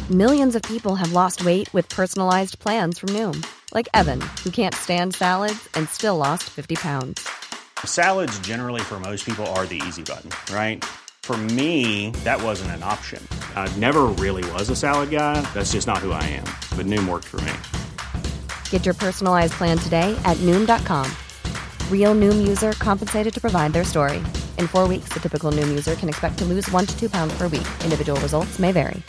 Millions of people have lost weight with personalized plans from Noom. Like Evan, who can't stand salads and still lost 50 pounds. Salads generally for most people are the easy button, right? For me, that wasn't an option. I never really was a salad guy. That's just not who I am. But Noom worked for me. Get your personalized plan today at Noom.com. Real Noom user compensated to provide their story. In 4 weeks, the typical Noom user can expect to lose 1 to 2 pounds per week. Individual results may vary.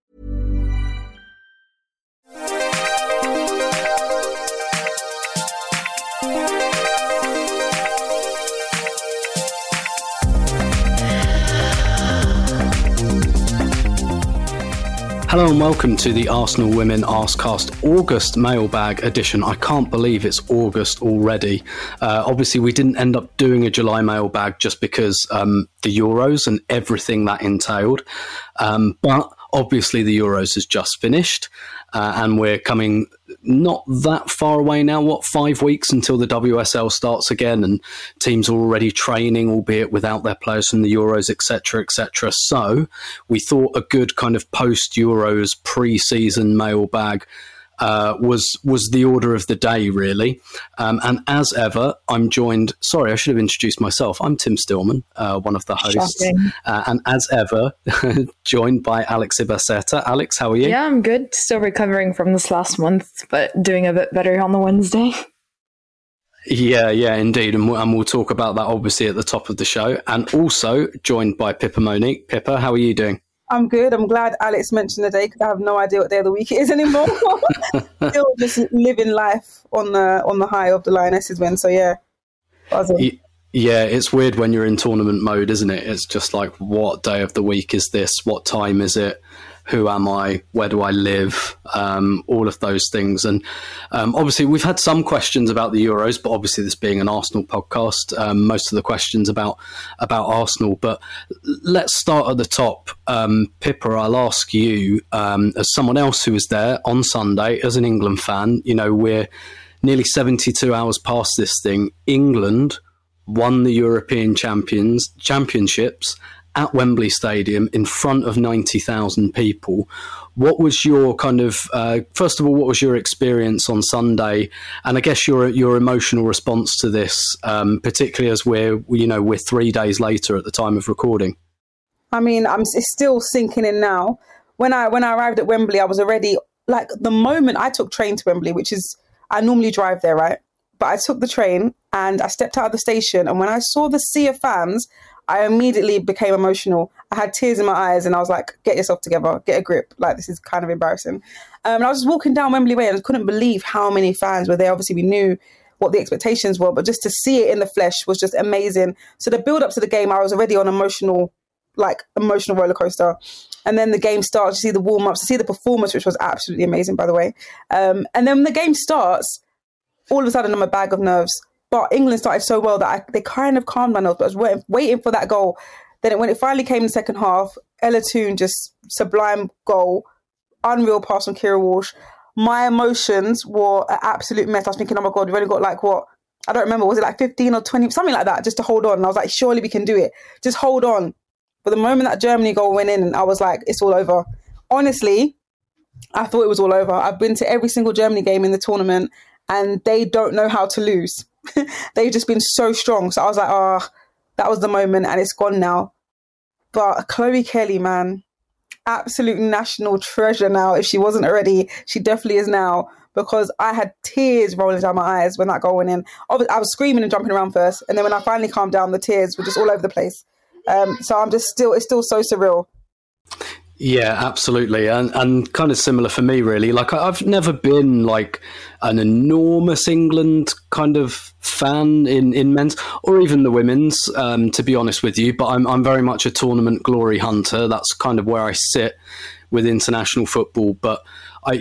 Hello and welcome to the Arsenal Women Arsecast August mailbag edition. I can't believe it's August already. Obviously, we didn't end up doing a July mailbag just because the Euros and everything that entailed. But obviously, the Euros has just finished and we're coming not that far away now, 5 weeks until the WSL starts again and teams are already training, albeit without their players from the Euros, etc., etc. So we thought a good kind of post-Euros pre-season mailbag was the order of the day, really. And as ever, I'm joined... Sorry, I should have introduced myself. I'm Tim Stillman, one of the hosts. And as ever, joined by Alex Ibaceta. Alex, how are you? Yeah, I'm good. Still recovering from this last month, but doing a bit better on the Wednesday. Yeah, indeed. And we'll talk about that, obviously, at the top of the show. And also joined by Pippa Monique. Pippa, how are you doing? I'm good. I'm glad Alex mentioned the day because I have no idea what day of the week it is anymore. Still just living life on the high of the Lionesses win. So yeah, buzzing. Yeah, it's weird when you're in tournament mode, isn't it? It's just like, what day of the week is this? What time is it? Who am I? Where do I live? All of those things. And obviously, we've had some questions about the Euros, but obviously this being an Arsenal podcast, most of the questions about Arsenal. But let's start at the top. Pippa, I'll ask you, as someone else who was there on Sunday, as an England fan, you know, we're nearly 72 hours past this thing. England won the European Championships at Wembley Stadium in front of 90,000 people. What was your kind of, first of all, what was your experience on Sunday? And I guess your emotional response to this, particularly as we're 3 days later at the time of recording? I mean, it's still sinking in now. When I arrived at Wembley, I was already, like, the moment I took train to Wembley, which is, I normally drive there, right? But I took the train and I stepped out of the station. And when I saw the sea of fans, I immediately became emotional. I had tears in my eyes and I was like, get yourself together, get a grip. Like, this is kind of embarrassing. And I was just walking down Wembley Way and I couldn't believe how many fans were there. Obviously, we knew what the expectations were, but just to see it in the flesh was just amazing. So the build up to the game, I was already on emotional roller coaster. And then the game starts, you see the warm ups, to see the performance, which was absolutely amazing, by the way. And then when the game starts, all of a sudden I'm a bag of nerves. But England started so well that they kind of calmed my nerves. But I was waiting for that goal. Then when it finally came in the second half, Ella Toone, just sublime goal, unreal pass from Kira Walsh. My emotions were an absolute mess. I was thinking, oh my God, we've only got I don't remember, was it like 15 or 20, something like that, just to hold on. And I was like, surely we can do it. Just hold on. But the moment that Germany goal went in, I was like, it's all over. Honestly, I thought it was all over. I've been to every single Germany game in the tournament and they don't know how to lose. They've just been so strong. So I was like, that was the moment and it's gone now. But Chloe Kelly, man, absolute national treasure now. If she wasn't already, she definitely is now, because I had tears rolling down my eyes when that goal went in. I was screaming and jumping around first. And then when I finally calmed down, the tears were just all over the place. So it's still so surreal. Yeah, absolutely. And kind of similar for me, really. Like, I've never been like an enormous England kind of fan in men's or even the women's, to be honest with you. But I'm very much a tournament glory hunter. That's kind of where I sit with international football. But I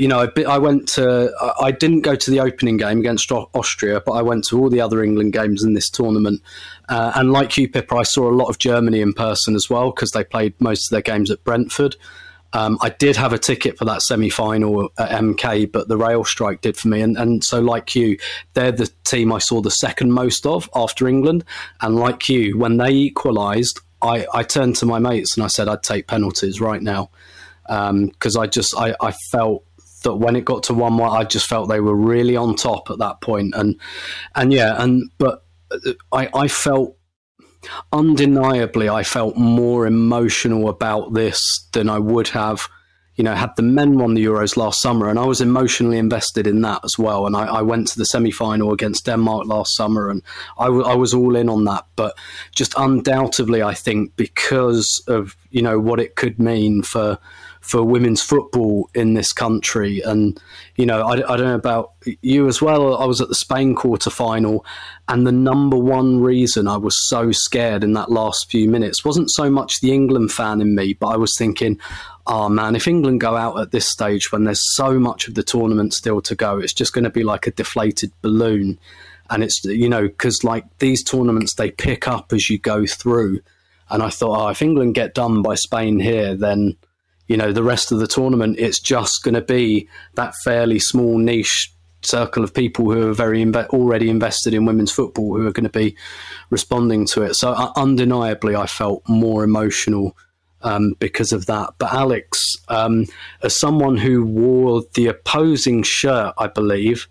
didn't go to the opening game against Austria, but I went to all the other England games in this tournament. And like you, Pippa, I saw a lot of Germany in person as well, because they played most of their games at Brentford. I did have a ticket for that semi-final at MK, but the rail strike did for me. And so like you, they're the team I saw the second most of after England. And like you, when they equalised, I turned to my mates and I said I'd take penalties right now. because I felt that when it got to 1-1, I just felt they were really on top at that point. But I felt, undeniably, I felt more emotional about this than I would have, had the men won the Euros last summer, and I was emotionally invested in that as well. And I went to the semi-final against Denmark last summer, and I was all in on that. But just undoubtedly, I think because of, what it could mean for women's football in this country. And, I don't know about you as well. I was at the Spain quarter-final, and the number one reason I was so scared in that last few minutes wasn't so much the England fan in me, but I was thinking, oh man, if England go out at this stage when there's so much of the tournament still to go, it's just going to be like a deflated balloon. And it's, because like these tournaments, they pick up as you go through. And I thought, if England get done by Spain here, then, the rest of the tournament, it's just going to be that fairly small niche circle of people who are already invested in women's football who are going to be responding to it. So undeniably, I felt more emotional because of that. But Alex, as someone who wore the opposing shirt, I believe,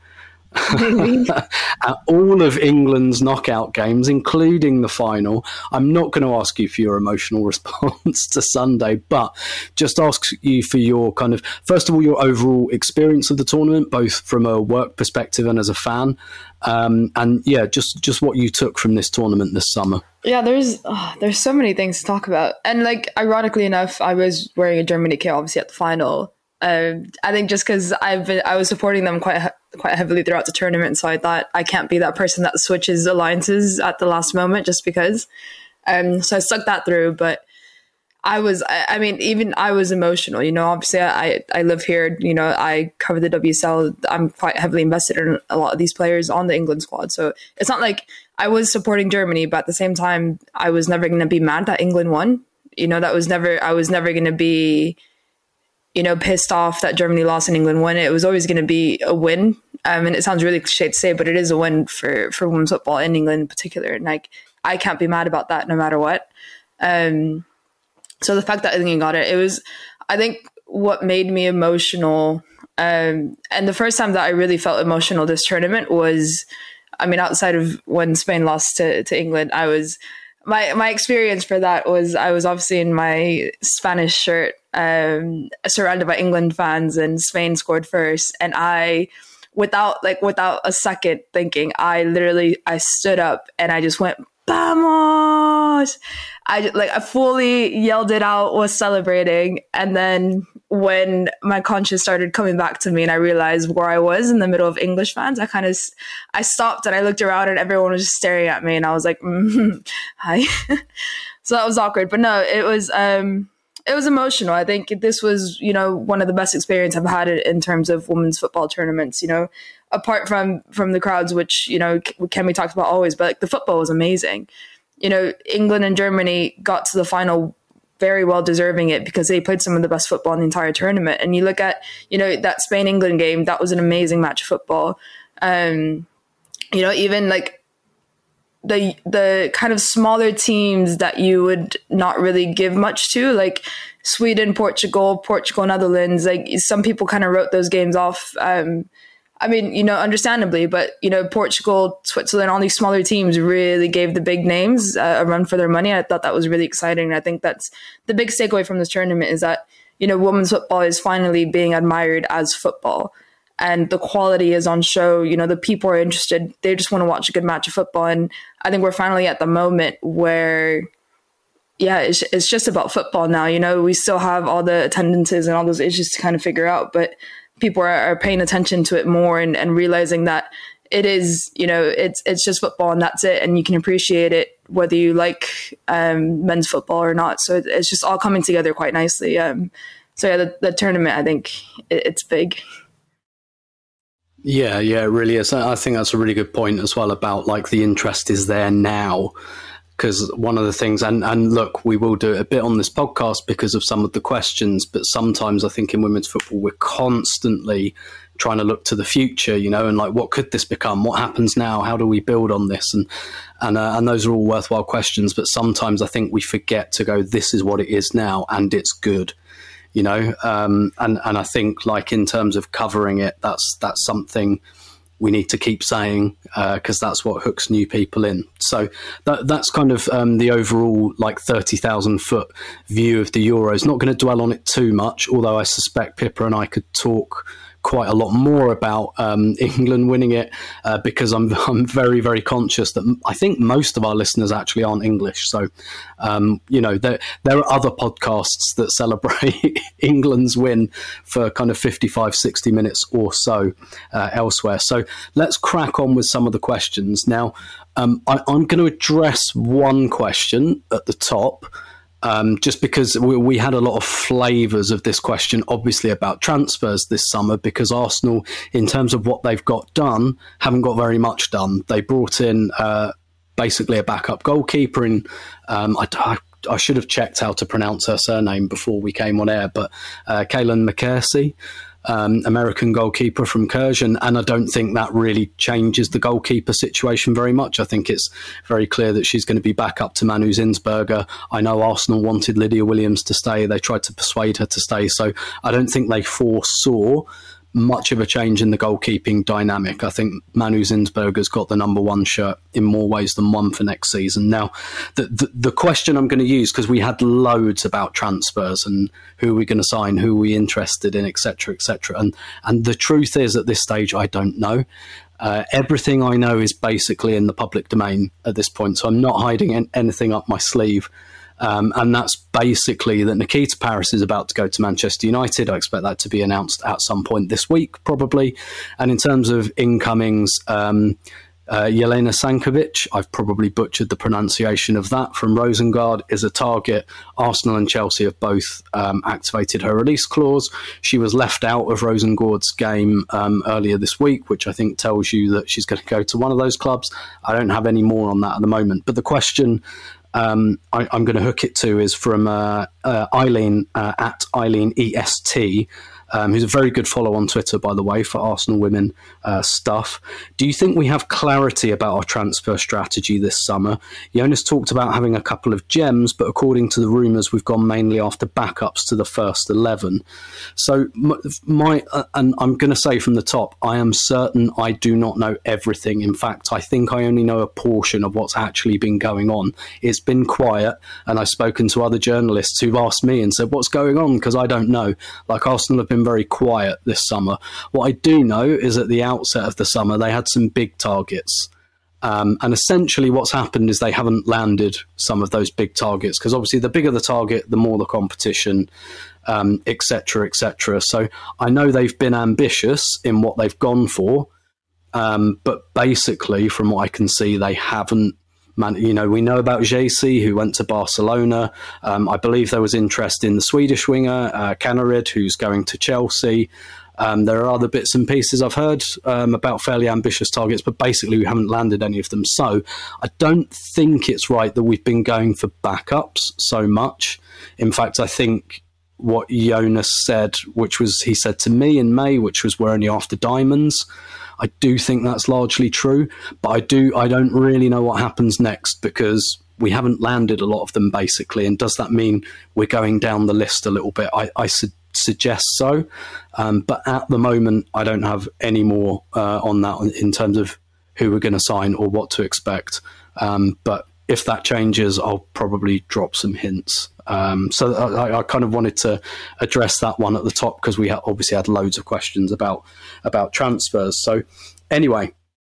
at all of England's knockout games, including the final, I'm not going to ask you for your emotional response to Sunday, but just ask you for your kind of, first of all, your overall experience of the tournament, both from a work perspective and as a fan. And yeah, just what you took from this tournament this summer. Yeah, there's so many things to talk about. And like, ironically enough, I was wearing a Germany kit obviously at the final. I think just because I was supporting them quite heavily throughout the tournament, so I thought I can't be that person that switches alliances at the last moment just because. So I stuck that through, but I was emotional. Obviously I live here. I cover the WSL. I'm quite heavily invested in a lot of these players on the England squad, so it's not like I was supporting Germany, but at the same time, I was never going to be mad that England won. I was never going to be, pissed off that Germany lost and England won. It was always going to be a win. And it sounds really cliche to say, but it is a win for women's football in England in particular. And like, I can't be mad about that no matter what. So the fact that England got it was, I think, what made me emotional. And the first time that I really felt emotional this tournament was, outside of when Spain lost to England, my experience for that was I was obviously in my Spanish shirt, surrounded by England fans, and Spain scored first. And I, without a second thinking, I stood up and I just went, "Vamos!" I fully yelled it out, was celebrating. And then when my conscience started coming back to me and I realized where I was in the middle of English fans, I stopped and I looked around and everyone was just staring at me and I was like, hi. So that was awkward. But no, it was emotional. I think this was, one of the best experiences I've had in terms of women's football tournaments, apart from the crowds, which, can be talked about always, but like, the football was amazing. England and Germany got to the final very well deserving it because they played some of the best football in the entire tournament. And you look at, that Spain-England game, that was an amazing match of football. Even like the kind of smaller teams that you would not really give much to, like Sweden, Portugal, Netherlands, like some people kind of wrote those games off. Understandably, but, Portugal, Switzerland, all these smaller teams really gave the big names a run for their money. I thought that was really exciting. I think that's the big takeaway from this tournament is that, women's football is finally being admired as football and the quality is on show. The people are interested. They just want to watch a good match of football. And I think we're finally at the moment where, it's just about football now. We still have all the attendances and all those issues to kind of figure out, but people are paying attention to it more and realizing that it is, it's just football and that's it. And you can appreciate it whether you like men's football or not. So it's just all coming together quite nicely. The tournament, I think it's big. Yeah, it really is. I think that's a really good point as well about like the interest is there now. Because one of the things, and look, we will do it a bit on this podcast because of some of the questions, but sometimes I think in women's football, we're constantly trying to look to the future, and like, what could this become? What happens now? How do we build on this? And those are all worthwhile questions, but sometimes I think we forget to go, this is what it is now, and it's good. you know, and I think like in terms of covering it, that's something we need to keep saying, because that's what hooks new people in. So that's kind of the overall like 30,000 foot view of the Euros. Not going to dwell on it too much, although I suspect Pippa and I could talk quite a lot more about England winning it, because I'm very, very conscious that I think most of our listeners actually aren't English. So, you know, there are other podcasts that celebrate England's win for kind of 55, 60 minutes or so elsewhere. So let's crack on with some of the questions. Now, I'm going to address one question at the top, just because we had a lot of flavours of this question, obviously, about transfers this summer, because Arsenal, in terms of what they've got done, haven't got very much done. They brought in basically a backup goalkeeper, and I should have checked how to pronounce her surname before we came on air, but Kaylin McKersey, American goalkeeper from Cluj, and I don't think that really changes the goalkeeper situation very much. I think it's very clear that she's going to be back up to Manu Zinsberger. I know Arsenal wanted Lydia Williams to stay. They tried to persuade her to stay, so I don't think they foresaw much of a change in the goalkeeping dynamic. I think Manu Zinsberger's got the number one shirt in more ways than one for next season. Now, the question I'm going to use, because we had loads about transfers and who we're going to sign, who we're interested in, etc., etc. And the truth is, at this stage, I don't know. Everything I know is basically in the public domain at this point, so I'm not hiding anything up my sleeve. And that's basically that Nikita Parris is about to go to Manchester United. I expect that to be announced at some point this week, probably. And in terms of incomings, Jelena Sankovic, I've probably butchered the pronunciation of that, from Rosengard, is a target. Arsenal and Chelsea have both activated her release clause. She was left out of Rosengard's game earlier this week, which I think tells you that she's going to go to one of those clubs. I don't have any more on that at the moment. But the question I'm going to hook it to is from Eileen at Eileen EST, who's a very good follow on Twitter, by the way, for Arsenal Women stuff. Do you think we have clarity about our transfer strategy this summer? Jonas talked about having a couple of gems, but according to the rumours, we've gone mainly after backups to the first 11. So and I'm going to say from the top, I am certain I do not know everything. In fact, I think I only know a portion of what's actually been going on. It's been quiet, and I've spoken to other journalists who've asked me and said, what's going on? Because I don't know. Like, Arsenal have been very quiet this summer. What I do know is at the outset of the summer, they had some big targets. And essentially what's happened is they haven't landed some of those big targets, because obviously the bigger the target, the more the competition, et cetera, et cetera. So I know they've been ambitious in what they've gone for, but basically from what I can see, they haven't. You know, we know about JC, who went to Barcelona. I believe there was interest in the Swedish winger, Canarid, who's going to Chelsea. There are other bits and pieces I've heard about fairly ambitious targets, but basically we haven't landed any of them. So I don't think it's right that we've been going for backups so much. In fact, I think what Jonas said, which was he said to me in May, which was we're only after diamonds. I do think that's largely true, but I don't really know what happens next, because we haven't landed a lot of them, basically. And does that mean we're going down the list a little bit? I suggest so. But at the moment, I don't have any more on that in terms of who we're going to sign or what to expect. But if that changes, I'll probably drop some hints. So I kind of wanted to address that one at the top, because we obviously had loads of questions about transfers. So anyway,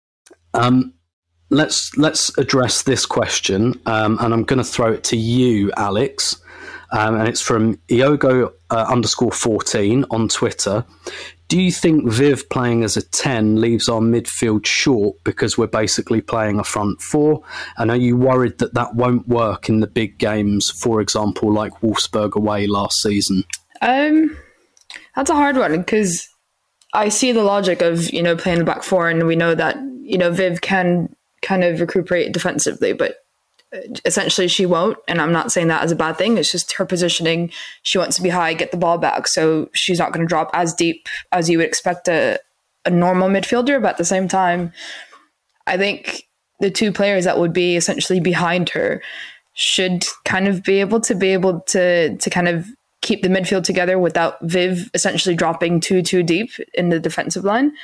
let's address this question, and I'm going to throw it to you, Alex. And it's from Iogo _14 on Twitter. Do you think Viv playing as a 10 leaves our midfield short because we're basically playing a front four? And are you worried that that won't work in the big games, for example, like Wolfsburg away last season? That's a hard one, because I see the logic of, playing the back four, and we know that, Viv can kind of recuperate defensively, but essentially she won't. And I'm not saying that as a bad thing. It's just her positioning. She wants to be high, get the ball back. So she's not going to drop as deep as you would expect a normal midfielder. But at the same time, I think the two players that would be essentially behind her should kind of be able to kind of keep the midfield together without Viv essentially dropping too deep in the defensive line.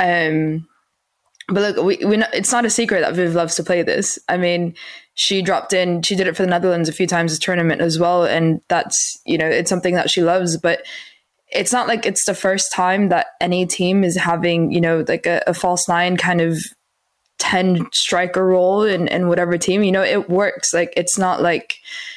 But look, we know, it's not a secret that Viv loves to play this. I mean, she dropped in, she did it for the Netherlands a few times this tournament as well. And that's, it's something that she loves, but it's not like it's the first time that any team is having, like a false nine kind of 10 striker role in whatever team, it works. Like, it's not like,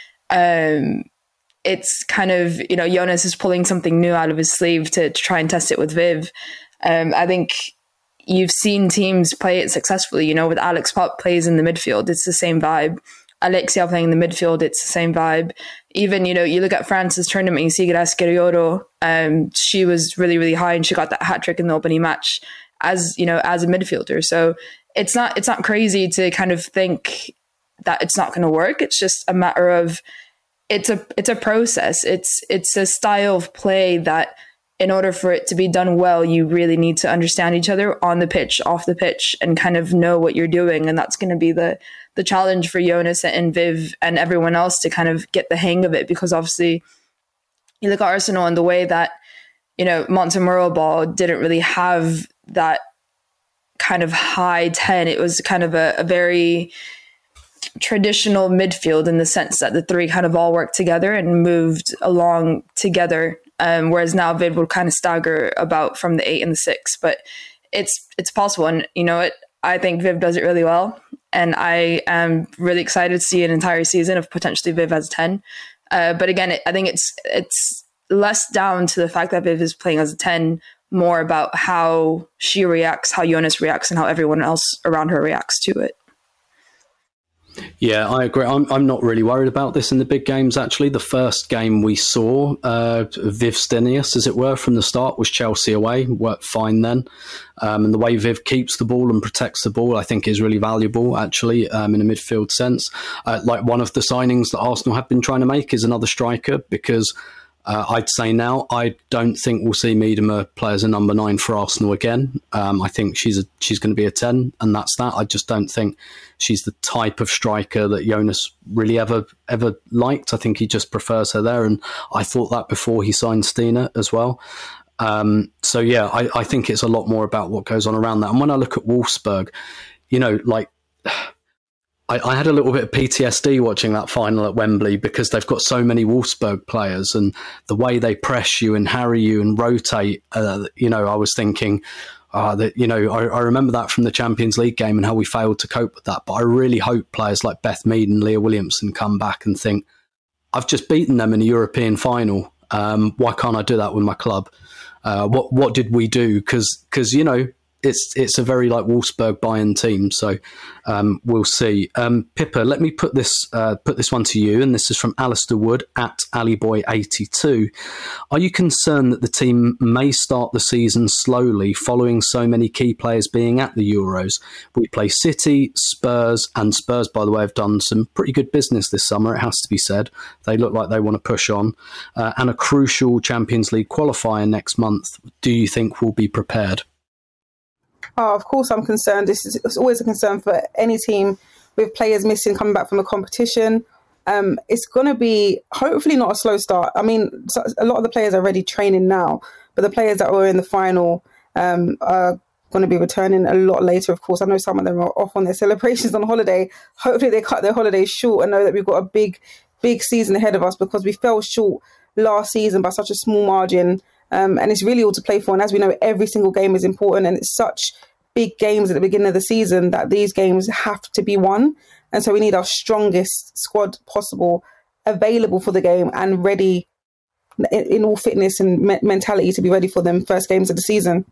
it's kind of, Jonas is pulling something new out of his sleeve to try and test it with Viv. I think you've seen teams play it successfully, with Alex Pop plays in the midfield. It's the same vibe. Alexia playing in the midfield, it's the same vibe. Even, you look at France's tournament, you see Grace Guerriero, she was really, really high and she got that hat trick in the opening match as a midfielder. So it's not crazy to kind of think that it's not going to work. It's just a matter of, it's a process. It's a style of play that, in order for it to be done well, you really need to understand each other on the pitch, off the pitch, and kind of know what you're doing. And that's going to be the challenge for Jonas and Viv and everyone else to kind of get the hang of it. Because obviously, you look at Arsenal and the way that, Montemurro ball didn't really have that kind of high 10. It was kind of a very traditional midfield in the sense that the three kind of all worked together and moved along together. Whereas now Viv will kind of stagger about from the 8 and the 6, but it's possible. And I think Viv does it really well. And I am really excited to see an entire season of potentially Viv as a 10. But again, I think it's less down to the fact that Viv is playing as a 10, more about how she reacts, how Jonas reacts, and how everyone else around her reacts to it. Yeah, I agree. I'm not really worried about this in the big games, actually. The first game we saw, Viv Stenius, as it were, from the start was Chelsea away. Worked fine then. And the way Viv keeps the ball and protects the ball, I think, is really valuable, actually, in a midfield sense. Like one of the signings that Arsenal have been trying to make is another striker, because I'd say now I don't think we'll see Miedema play as a number 9 for Arsenal again. I think she's going to be a 10, and that's that. I just don't think she's the type of striker that Jonas really ever liked. I think he just prefers her there, and I thought that before he signed Stina as well. So yeah, I think it's a lot more about what goes on around that. And when I look at Wolfsburg, I had a little bit of PTSD watching that final at Wembley, because they've got so many Wolfsburg players, and the way they press you and harry you and rotate, I was thinking, I remember that from the Champions League game and how we failed to cope with that. But I really hope players like Beth Mead and Leah Williamson come back and think, I've just beaten them in a European final. Why can't I do that with my club? What did we do? Because it's a very like Wolfsburg Bayern team, so we'll see. Pippa, let me put this one to you, and this is from Alistair Wood at Aliboy82. Are you concerned that the team may start the season slowly following so many key players being at the Euros? We play City, Spurs, and Spurs, by the way, have done some pretty good business this summer, it has to be said. They look like they want to push on. And a crucial Champions League qualifier next month. Do you think we'll be prepared? Oh, of course I'm concerned. It's always a concern for any team with players missing, coming back from a competition. It's going to be hopefully not a slow start. I mean, a lot of the players are already training now, but the players that were in the final are going to be returning a lot later, of course. I know some of them are off on their celebrations on holiday. Hopefully they cut their holidays short and know that we've got a big season ahead of us, because we fell short last season by such a small margin. And it's really all to play for. And as we know, every single game is important, and it's such big games at the beginning of the season that these games have to be won. And so we need our strongest squad possible available for the game and ready in all fitness and mentality to be ready for them first games of the season.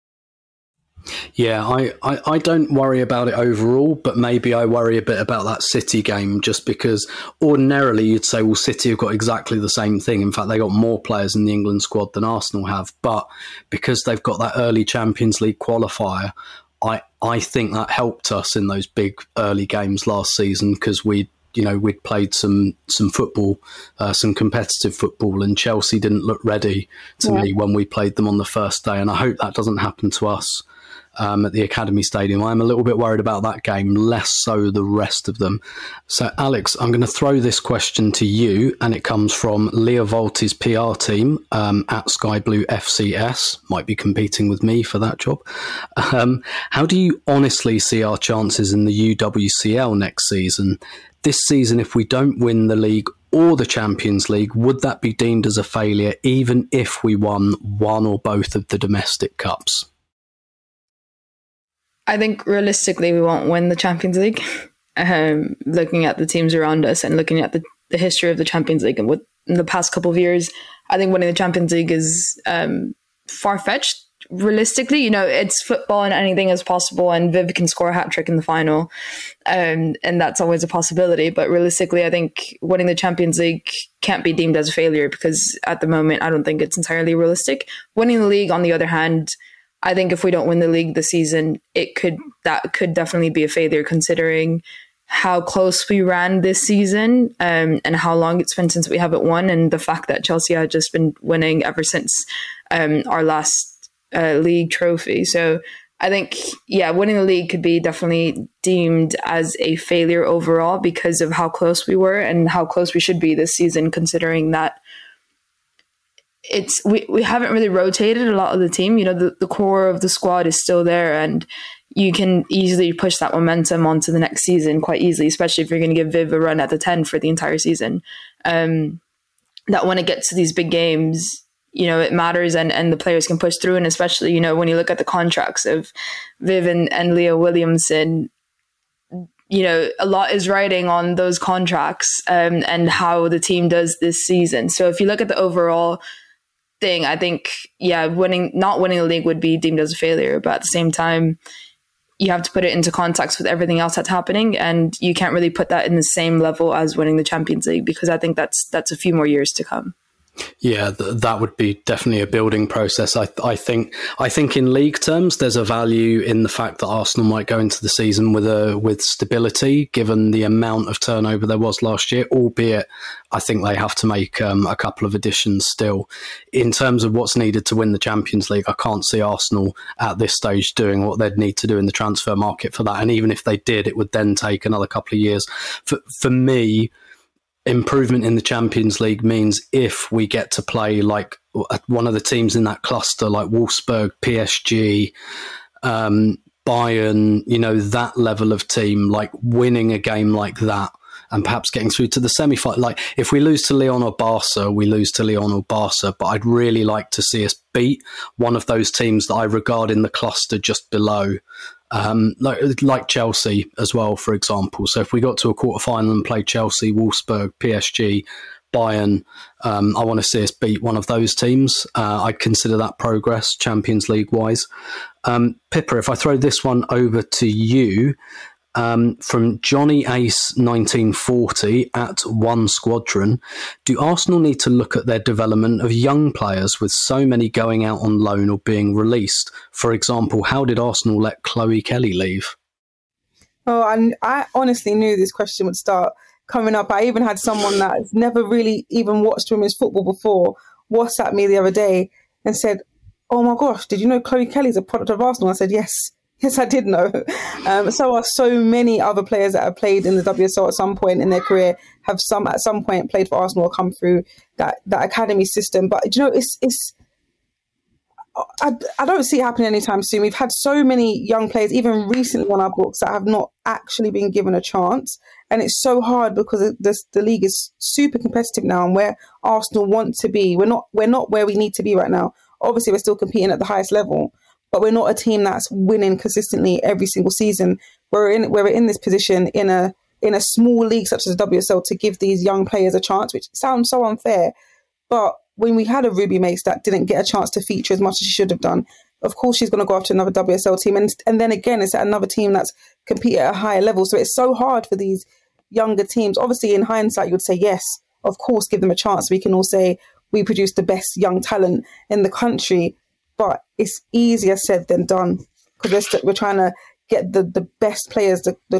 Yeah, I don't worry about it overall, but maybe I worry a bit about that City game, just because ordinarily you'd say, well, City have got exactly the same thing. In fact, they got more players in the England squad than Arsenal have. But because they've got that early Champions League qualifier, I think that helped us in those big early games last season, because we we'd played some football, some competitive football, and Chelsea didn't look ready to me when we played them on the first day. And I hope that doesn't happen to us at the Academy Stadium. I'm a little bit worried about that game, less so the rest of them. So, Alex, I'm going to throw this question to you, and it comes from Leah Volti's PR team at Sky Blue FCS, might be competing with me for that job. How do you honestly see our chances in the UWCL next season? This season, if we don't win the league or the Champions League, would that be deemed as a failure, even if we won one or both of the domestic cups? I think realistically, we won't win the Champions League. Looking at the teams around us and looking at the history of the Champions League and what in the past couple of years, I think winning the Champions League is far-fetched. Realistically, it's football and anything is possible, and Viv can score a hat-trick in the final, and that's always a possibility. But realistically, I think winning the Champions League can't be deemed as a failure, because at the moment, I don't think it's entirely realistic. Winning the league, on the other hand, I think if we don't win the league this season, that could definitely be a failure, considering how close we ran this season, and how long it's been since we haven't won, and the fact that Chelsea had just been winning ever since our last league trophy. So I think, winning the league could be definitely deemed as a failure overall because of how close we were and how close we should be this season, considering that we haven't really rotated a lot of the team. The core of the squad is still there, and you can easily push that momentum onto the next season quite easily, especially if you're going to give Viv a run at the 10 for the entire season. That when it gets to these big games, it matters, and the players can push through. And especially, when you look at the contracts of Viv and Leah Williamson, a lot is riding on those contracts and how the team does this season. So if you look at the overall thing, I think, not winning the league would be deemed as a failure. But at the same time, you have to put it into context with everything else that's happening, and you can't really put that in the same level as winning the Champions League, because I think that's a few more years to come. Yeah, that would be definitely a building process. I think in league terms, there's a value in the fact that Arsenal might go into the season with stability, given the amount of turnover there was last year, albeit I think they have to make a couple of additions still. In terms of what's needed to win the Champions League, I can't see Arsenal at this stage doing what they'd need to do in the transfer market for that. And even if they did, it would then take another couple of years. For me, improvement in the Champions League means if we get to play like one of the teams in that cluster, like Wolfsburg, PSG, Bayern, that level of team, like winning a game like that and perhaps getting through to the semi-final. Like if we lose to Lyon or Barca, we lose to Lyon or Barca, but I'd really like to see us beat one of those teams that I regard in the cluster just below. Like Chelsea as well, for example. So if we got to a quarter-final and played Chelsea, Wolfsburg, PSG, Bayern, I want to see us beat one of those teams. I'd consider that progress, Champions League-wise. Pippa, if I throw this one over to you, from Johnny Ace 1940 at One Squadron, do Arsenal need to look at their development of young players with so many going out on loan or being released? For example, how did Arsenal let Chloe Kelly leave? Oh, and I honestly knew this question would start coming up. I even had someone that's never really even watched women's football before WhatsApp me the other day and said, "Oh my gosh, did you know Chloe Kelly's a product of Arsenal?" I said, Yes, I did know. So are so many other players that have played in the WSL at some point in their career, at some point played for Arsenal or come through that academy system. But I don't see it happening anytime soon. We've had so many young players, even recently on our books, that have not actually been given a chance. And it's so hard because the league is super competitive now, and where Arsenal want to be, we're not where we need to be right now. Obviously, we're still competing at the highest level, but we're not a team that's winning consistently every single season. We're in this position in a small league such as the WSL to give these young players a chance, which sounds so unfair. But when we had a Ruby Mace that didn't get a chance to feature as much as she should have done, of course she's going to go after another WSL team. And then again, it's at another team that's competing at a higher level. So it's so hard for these younger teams. Obviously, in hindsight, you would say, yes, of course, give them a chance. We can all say we produce the best young talent in the country. But it's easier said than done, because we're trying to get the best players, the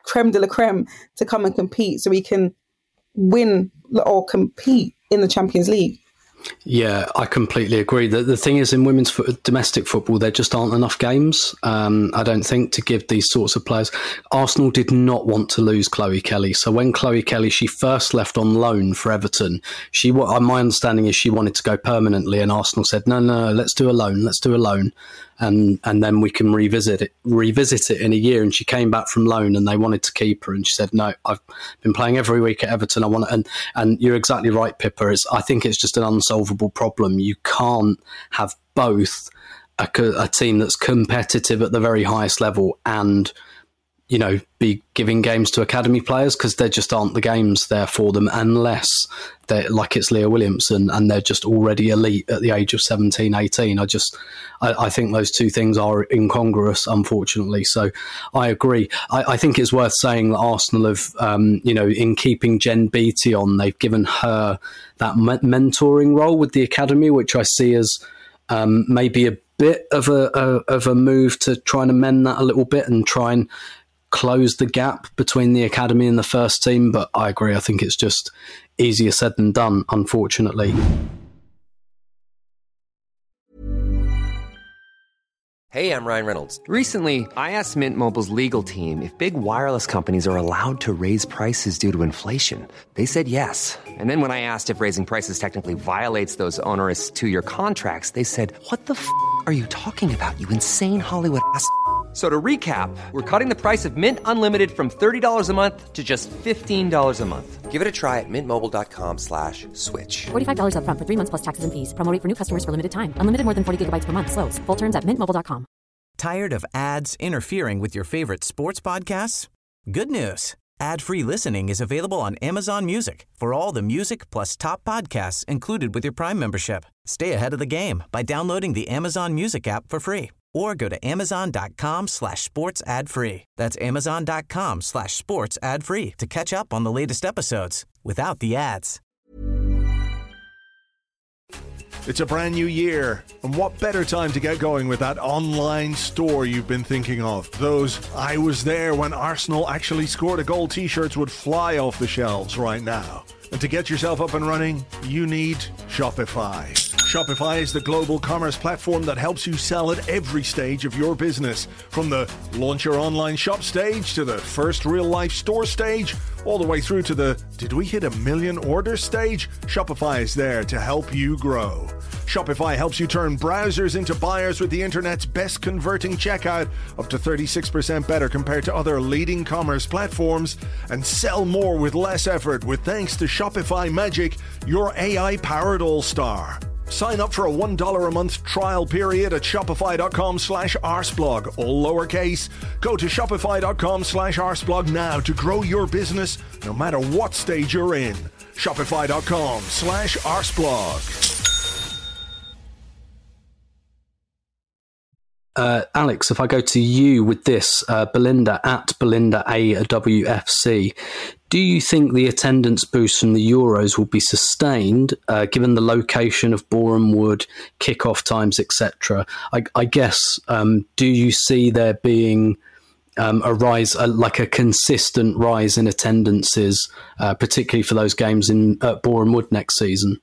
creme de la creme to come and compete so we can win or compete in the Champions League. Yeah, I completely agree. The thing is, in women's domestic football, there just aren't enough games, I don't think, to give these sorts of players. Arsenal did not want to lose Chloe Kelly. So when Chloe Kelly, she first left on loan for Everton, my understanding is she wanted to go permanently, and Arsenal said, no, let's do a loan. And then we can revisit it in a year. And she came back from loan and they wanted to keep her. And she said, no, I've been playing every week at Everton. I want to, and you're exactly right, Pippa. I think it's just an unsolvable problem. You can't have both a team that's competitive at the very highest level and, you know, be giving games to academy players, because there just aren't the games there for them unless they're like it's Leah Williamson and they're just already elite at the age of 17, 18. I think those two things are incongruous, unfortunately. So I agree. I think it's worth saying that Arsenal have, in keeping Jen Beattie on, they've given her that mentoring role with the academy, which I see as maybe a bit of a move to try and amend that a little bit and try and close the gap between the academy and the first team. But I agree, I think it's just easier said than done, unfortunately. Hey, I'm Ryan Reynolds. Recently, I asked Mint Mobile's legal team if big wireless companies are allowed to raise prices due to inflation. They said yes. And then when I asked if raising prices technically violates those onerous 2-year contracts, they said, what the f*** are you talking about, you insane Hollywood ass f- So to recap, we're cutting the price of Mint Unlimited from $30 a month to just $15 a month. Give it a try at mintmobile.com/switch. $45 up front for 3 months plus taxes and fees. Promo rate for new customers for limited time. Unlimited more than 40 gigabytes per month. Slows full terms at mintmobile.com. Tired of ads interfering with your favorite sports podcasts? Good news. Ad-free listening is available on Amazon Music for all the music plus top podcasts included with your Prime membership. Stay ahead of the game by downloading the Amazon Music app for free or go to amazon.com/sports ad free. That's amazon.com/sports ad free to catch up on the latest episodes without the ads. It's a brand new year, and what better time to get going with that online store you've been thinking of? Those I was there when Arsenal actually scored a goal t-shirts would fly off the shelves right now. And to get yourself up and running, you need Shopify. Shopify is the global commerce platform that helps you sell at every stage of your business. From the launch your online shop stage to the first real-life store stage, all the way through to the did we hit 1 million orders stage? Shopify is there to help you grow. Shopify helps you turn browsers into buyers with the internet's best converting checkout, up to 36% better compared to other leading commerce platforms, and sell more with less effort with thanks to Shopify Magic, your AI-powered all-star. Sign up for a $1 a month trial period at shopify.com/arsblog, all lowercase. Go to shopify.com/arsblog now to grow your business no matter what stage you're in. Shopify.com/arsblog. Alex, if I go to you with this, Belinda at Belinda AWFC, do you think the attendance boost from the Euros will be sustained, given the location of Boreham Wood, kickoff times, etc.? I guess, do you see there being a rise, like a consistent rise in attendances, particularly for those games at Boreham Wood next season?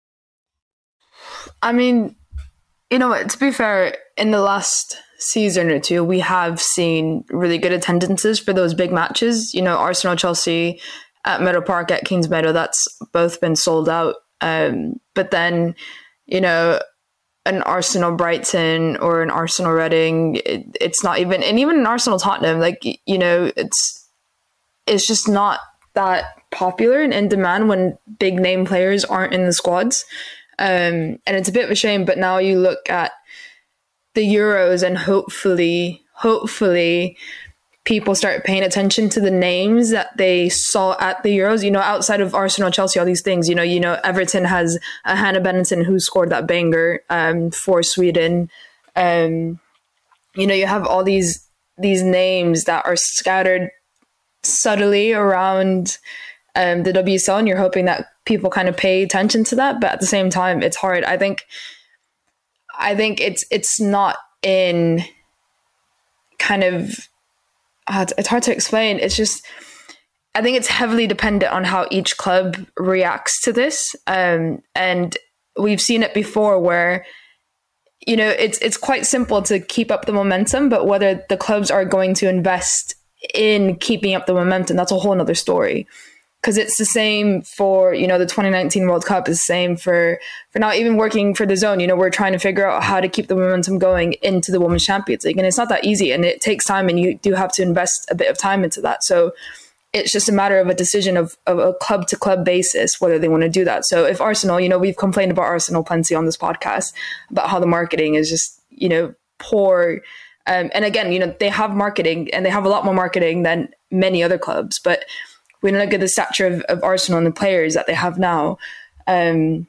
I mean, you know what, to be fair, in the last season or two, we have seen really good attendances for those big matches. You know, Arsenal, Chelsea at Meadow Park, at Kings Meadow, that's both been sold out. But then, you know, an Arsenal Brighton or an Arsenal Reading, it's not even, and even an Arsenal Tottenham, like, you know, it's just not that popular and in demand when big name players aren't in the squads. And it's a bit of a shame, but now you look at the Euros and hopefully people start paying attention to the names that they saw at the Euros, you know, outside of Arsenal, Chelsea, all these things, you know, Everton has a Hannah Benson who scored that banger for Sweden. You know, you have all these names that are scattered subtly around the WSL, and you're hoping that people kind of pay attention to that. But at the same time, it's hard. I think it's not in kind of it's hard to explain. It's just, I think it's heavily dependent on how each club reacts to this. And we've seen it before where, you know, it's quite simple to keep up the momentum, but whether the clubs are going to invest in keeping up the momentum, that's a whole nother story. Because it's the same for, you know, the 2019 World Cup is the same for now, even working for DAZN. You know, we're trying to figure out how to keep the momentum going into the Women's Champions League. And it's not that easy, and it takes time, and you do have to invest a bit of time into that. So it's just a matter of a decision of a club to club basis, whether they want to do that. So if Arsenal, you know, we've complained about Arsenal plenty on this podcast about how the marketing is just, you know, poor. And again, you know, they have marketing, and they have a lot more marketing than many other clubs, but when you look at the stature of Arsenal and the players that they have now, I think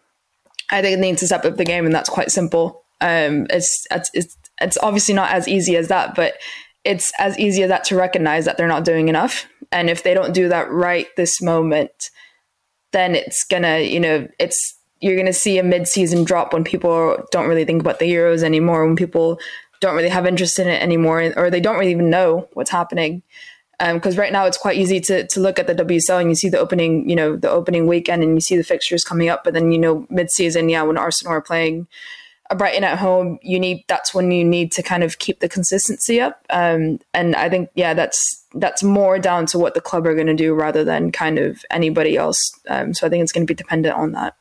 it needs to step up the game, and that's quite simple. It's obviously not as easy as that, but it's as easy as that to recognize that they're not doing enough. And if they don't do that right this moment, then it's gonna, you know, you're gonna see a mid-season drop when people don't really think about the Euros anymore, when people don't really have interest in it anymore, or they don't really even know what's happening. Because right now it's quite easy to look at the WSL and you see the opening weekend and you see the fixtures coming up. But then, you know, mid-season, when Arsenal are playing a Brighton at home, that's when you need to kind of keep the consistency up. And I think, that's more down to what the club are going to do rather than kind of anybody else. So I think it's going to be dependent on that.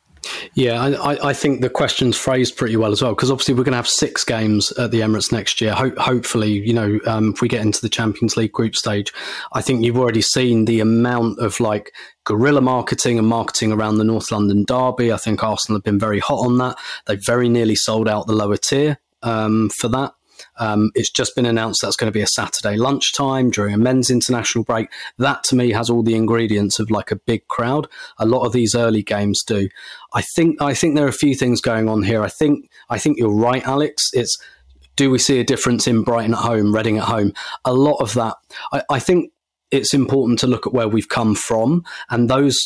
Yeah, I think the question's phrased pretty well as well, because obviously we're going to have 6 games at the Emirates next year. Hopefully, you know, if we get into the Champions League group stage, I think you've already seen the amount of like guerrilla marketing and marketing around the North London derby. I think Arsenal have been very hot on that. They've very nearly sold out the lower tier for that. It's just been announced that's going to be a Saturday lunchtime during a men's international break. That to me has all the ingredients of like a big crowd. A lot of these early games do. I think there are a few things going on here. I think you're right, Alex. It's, do we see a difference in Brighton at home, Reading at home? A lot of that. I think it's important to look at where we've come from, and those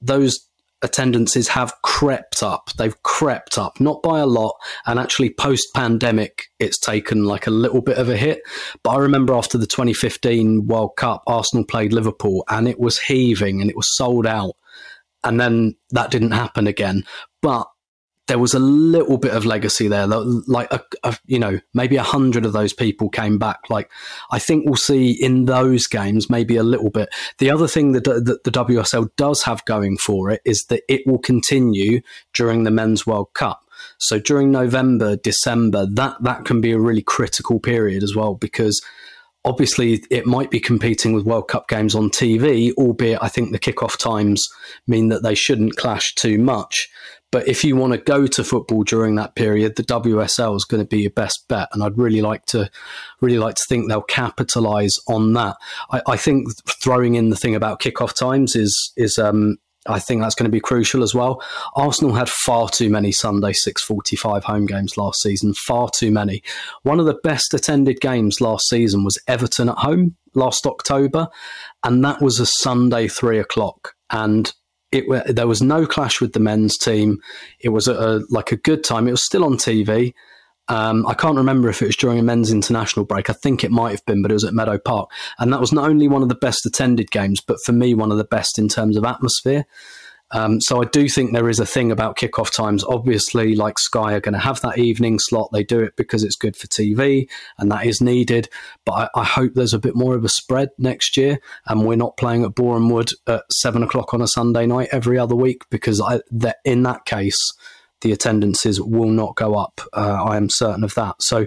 attendances have crept up. They've crept up, not by a lot. And actually post-pandemic, it's taken like a little bit of a hit. But I remember after the 2015 World Cup, Arsenal played Liverpool and it was heaving and it was sold out. And then that didn't happen again. But there was a little bit of legacy there. Like, maybe 100 of those people came back. Like, I think we'll see in those games maybe a little bit. The other thing that the WSL does have going for it is that it will continue during the Men's World Cup. So during November, December, that can be a really critical period as well, because obviously it might be competing with World Cup games on TV, albeit I think the kickoff times mean that they shouldn't clash too much. But if you want to go to football during that period, the WSL is going to be your best bet, and I'd really like to think they'll capitalise on that. I think throwing in the thing about kickoff times is I think that's going to be crucial as well. Arsenal had far too many Sunday 6:45 home games last season, far too many. One of the best attended games last season was Everton at home last October, and that was a Sunday 3:00, and there was no clash with the men's team. It was a good time. It was still on TV. I can't remember if it was during a men's international break. I think it might have been, but it was at Meadow Park. And that was not only one of the best attended games, but for me, one of the best in terms of atmosphere. So I do think there is a thing about kickoff times. Obviously, like Sky are going to have that evening slot. They do it because it's good for TV, and that is needed. But I hope there's a bit more of a spread next year, and we're not playing at Boreham Wood at 7:00 on a Sunday night every other week, because in that case, the attendances will not go up. I am certain of that. So,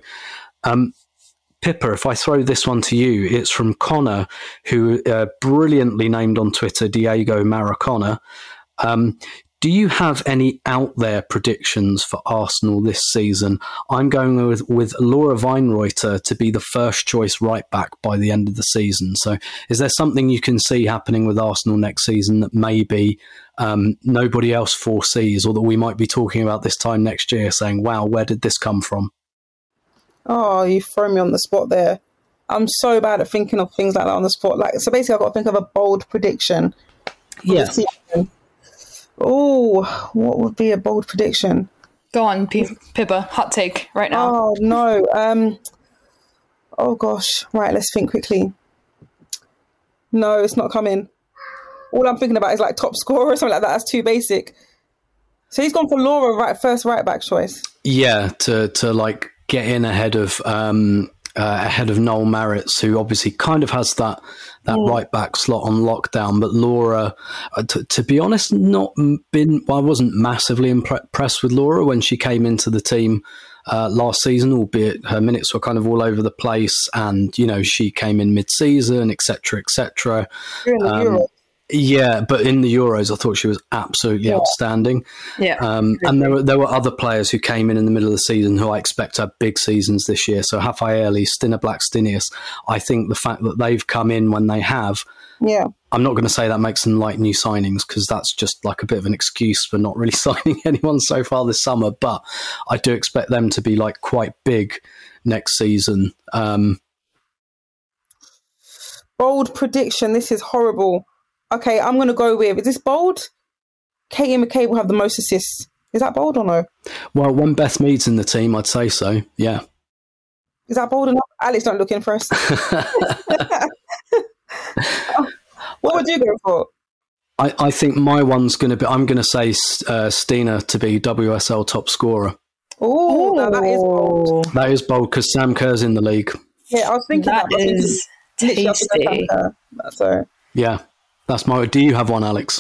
Pippa, if I throw this one to you, it's from Connor, who brilliantly named on Twitter Diego Maracona. Do you have any out there predictions for Arsenal this season? I'm going with Laura Weinreuter to be the first choice right back by the end of the season. So is there something you can see happening with Arsenal next season that maybe nobody else foresees, or that we might be talking about this time next year saying, wow, where did this come from? Oh, you throw me on the spot there. I'm so bad at thinking of things like that on the spot. So basically I've got to think of a bold prediction. Yeah. Oh, what would be a bold prediction? Go on, Pippa. Hot take right now. Oh, no. Oh, gosh. Right, let's think quickly. No, it's not coming. All I'm thinking about is like top scorer or something like that. That's too basic. So he's gone for Laura, first right back choice. Yeah, to like get in ahead of Noel Maritz, who obviously kind of has that right back slot on lockdown. But Laura, to be honest, I wasn't massively impressed with Laura when she came into the team last season, albeit her minutes were kind of all over the place, and she came in mid-season, etc., etc. Yeah, but in the Euros, I thought she was absolutely outstanding. Yeah, and there were other players who came in the middle of the season who I expect to have big seasons this year. So Rafaeli, Stina Blackstenius, I think the fact that they've come in when they have, I'm not going to say that makes them like new signings, because that's just like a bit of an excuse for not really signing anyone so far this summer. But I do expect them to be like quite big next season. Bold prediction. This is horrible. Okay, I'm going to go with, is this bold? Katie McCabe will have the most assists. Is that bold or no? Well, when Beth Mead's in the team, I'd say so, yeah. Is that bold enough? Alex, don't look in first. What would you go for? I think my one's going to be, I'm going to say Stina to be WSL top scorer. Oh, that is bold. That is bold because Sam Kerr's in the league. Yeah, I was thinking that is tasty. So. Yeah. That's do you have one, Alex?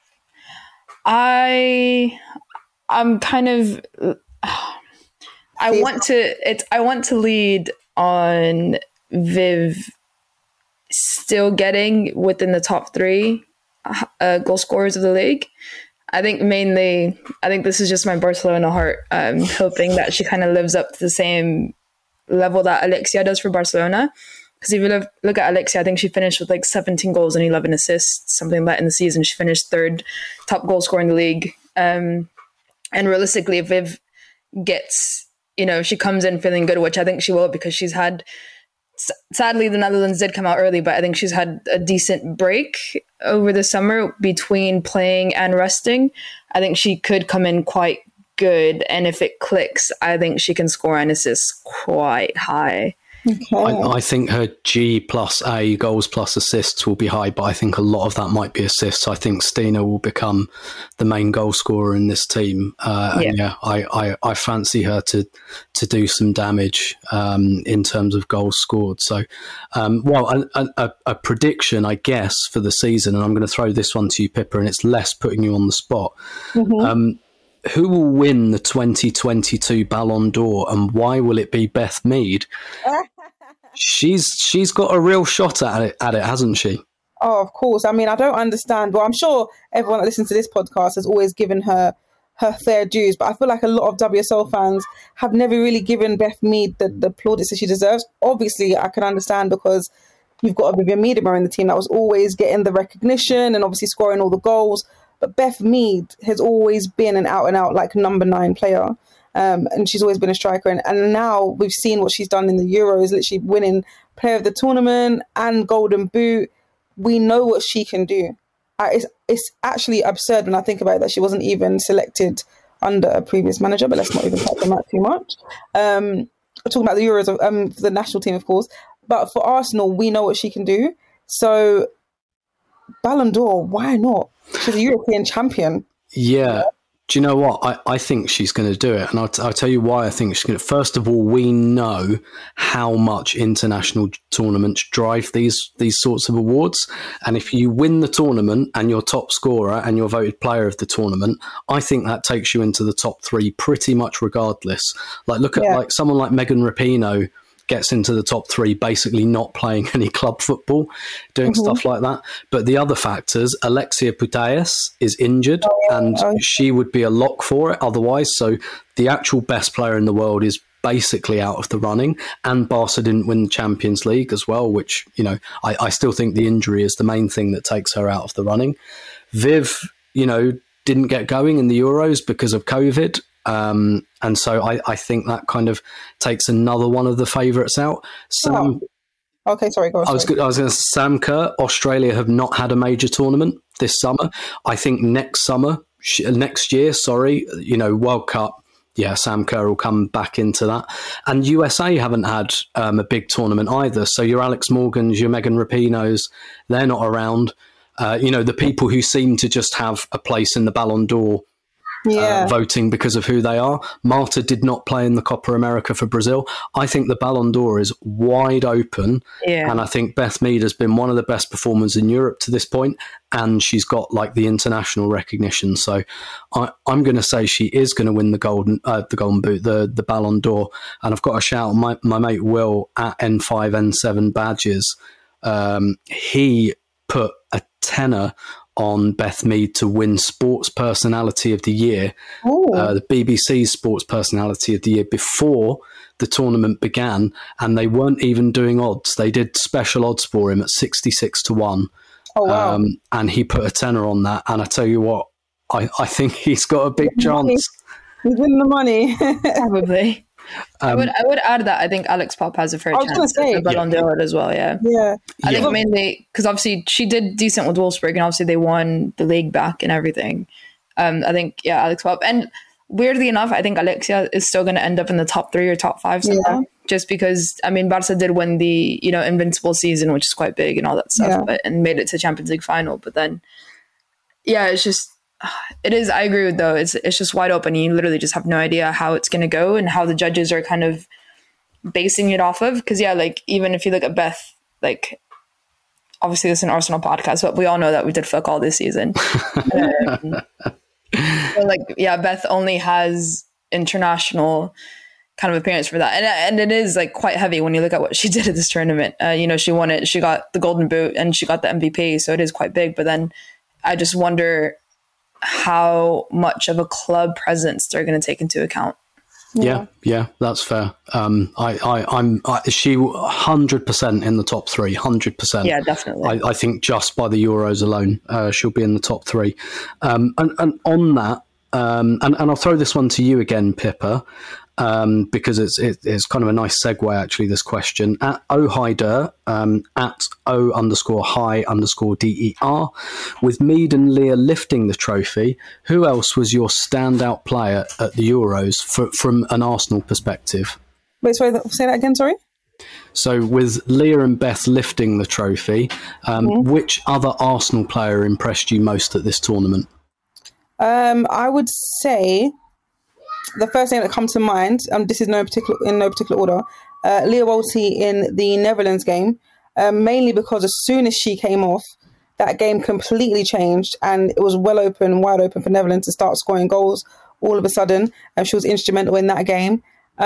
I'm kind of I want to lead on Viv still getting within the top 3 goal scorers of the league. I think this is just my Barcelona heart. I'm hoping that she kind of lives up to the same level that Alexia does for Barcelona. Because if you look at Alexia, I think she finished with like 17 goals and 11 assists, something like that in the season. She finished 3rd top goal scorer in the league. And realistically, if Viv gets, she comes in feeling good, which I think she will, because she's had, sadly, the Netherlands did come out early, but I think she's had a decent break over the summer between playing and resting. I think she could come in quite good. And if it clicks, I think she can score and assist quite high. Okay. I think her G plus A, goals plus assists, will be high, but I think a lot of that might be assists. I think Stina will become the main goal scorer in this team. I fancy her to do some damage in terms of goals scored. So, a prediction, I guess, for the season, and I'm going to throw this one to you, Pippa, and it's less putting you on the spot. Mm-hmm. Who will win the 2022 Ballon d'Or, and why will it be Beth Mead? She's got a real shot at it, hasn't she? Oh, of course. I mean, I don't understand. Well, I'm sure everyone that listens to this podcast has always given her fair dues, but I feel like a lot of WSL fans have never really given Beth Mead the plaudits that she deserves. Obviously, I can understand because you've got a Vivian Miedema in the team that was always getting the recognition and obviously scoring all the goals. But Beth Mead has always been an out-and-out like number 9 player. And she's always been a striker. And now we've seen what she's done in the Euros, literally winning Player of the Tournament and Golden Boot. We know what she can do. It's actually absurd when I think about it that she wasn't even selected under a previous manager, but let's not even touch on that too much. We're talking about the Euros, for the national team, of course. But for Arsenal, we know what she can do. So Ballon d'Or, why not? She's a European champion. Yeah. Do you know what? I think she's going to do it. And I'll tell you why I think she's going to. First of all, we know how much international tournaments drive these sorts of awards. And if you win the tournament and you're top scorer and you're voted player of the tournament, I think that takes you into the top 3 pretty much regardless. Like, look at like someone like Megan Rapinoe gets into the top 3 basically not playing any club football, doing stuff like that. But the other factors, Alexia Putellas is injured and she would be a lock for it otherwise. So the actual best player in the world is basically out of the running, and Barca didn't win the Champions League as well, which, I still think the injury is the main thing that takes her out of the running. Viv, didn't get going in the Euros because of COVID. And so I think that kind of takes another one of the favourites out. Okay, sorry, go on. I was going to say Sam Kerr. Australia have not had a major tournament this summer. I think next year, World Cup, Sam Kerr will come back into that. And USA haven't had a big tournament either. So your Alex Morgans, your Megan Rapinos, they're not around. The people who seem to just have a place in the Ballon d'Or voting because of who they are. Marta did not play in the Copa America for Brazil. I think the Ballon d'Or is wide open. Yeah. And I think Beth Mead has been one of the best performers in Europe to this point. And she's got like the international recognition. So I'm going to say she is going to win the golden boot, the Ballon d'Or. And I've got to shout my mate Will at N5, N7 Badges. He put a tenner on Beth Mead to win Sports Personality of the Year, the BBC's Sports Personality of the Year, before the tournament began, and they weren't even doing odds. They did special odds for him at 66 to 1. Oh, wow. And he put a tenner on that, and I tell you what, I think he's got a big chance. He's winning the money. Probably. I would add that I think Alex Pop has a fair chance at the Ballon d'Or as well. Yeah. I think mainly because obviously she did decent with Wolfsburg, and obviously they won the league back and everything. I think Alex Pop, and weirdly enough, I think Alexia is still going to end up in the top 3 or top 5 somehow. Just because Barca did win the invincible season, which is quite big and all that stuff, and made it to Champions League final. But then, it's just. It is. I agree with though. It's just wide open. You literally just have no idea how it's going to go and how the judges are kind of basing it off of. Because even if you look at Beth, obviously this is an Arsenal podcast, but we all know that we did fuck all this season. Beth only has international kind of appearance for that, and it is quite heavy when you look at what she did at this tournament. She won it. She got the Golden Boot and she got the MVP, so it is quite big. But then I just wonder how much of a club presence they're going to take into account. Yeah, that's fair. Is she 100% in the top 3? 100%. Yeah, definitely. I think just by the Euros alone, she'll be in the top 3. And on that, and I'll throw this one to you again, Pippa, because it's kind of a nice segue, actually, this question. At Ohaider, at O_high_DER, with Mead and Leah lifting the trophy, who else was your standout player at the Euros from an Arsenal perspective? Wait, sorry, say that again, sorry? So with Leah and Beth lifting the trophy, which other Arsenal player impressed you most at this tournament? I would say... the first name that comes to mind, this is in no particular order, Leah Walty in the Netherlands game, mainly because as soon as she came off, that game completely changed and it was wide open for Netherlands to start scoring goals all of a sudden, and she was instrumental in that game.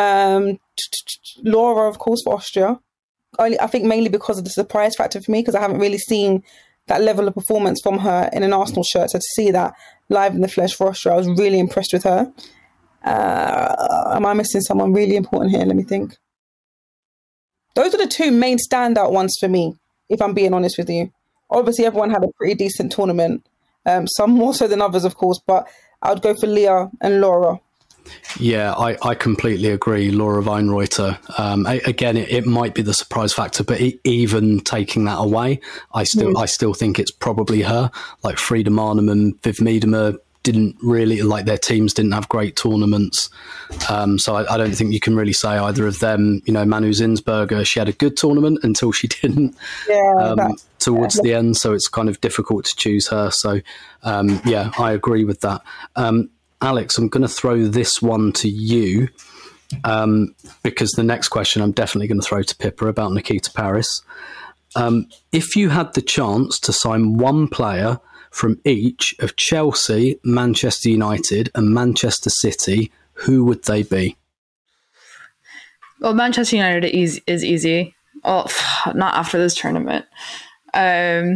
Laura, of course, for Austria. I think mainly because of the surprise factor for me, because I haven't really seen that level of performance from her in an Arsenal shirt. So to see that live in the flesh for Austria, I was really impressed with her. Am I missing someone really important here? Let me think. Those are the 2 main standout ones for me, if I'm being honest with you. Obviously, everyone had a pretty decent tournament. Some more so than others, of course, but I would go for Leah and Laura. Yeah, I completely agree. Laura Weinreuter. Again, it might be the surprise factor, but even taking that away, I still think it's probably her. Like Frida Marnham and Viv Miedema didn't really, their teams didn't have great tournaments. So I don't think you can really say either of them. Manu Zinsberger, she had a good tournament until she didn't towards the end. So it's kind of difficult to choose her. So I agree with that. Alex, I'm going to throw this one to you because the next question I'm definitely going to throw to Pippa about Nikita Parris. If you had the chance to sign one player from each of Chelsea, Manchester United and Manchester City, who would they be? Well, Manchester United is easy. Oh, not after this tournament. No,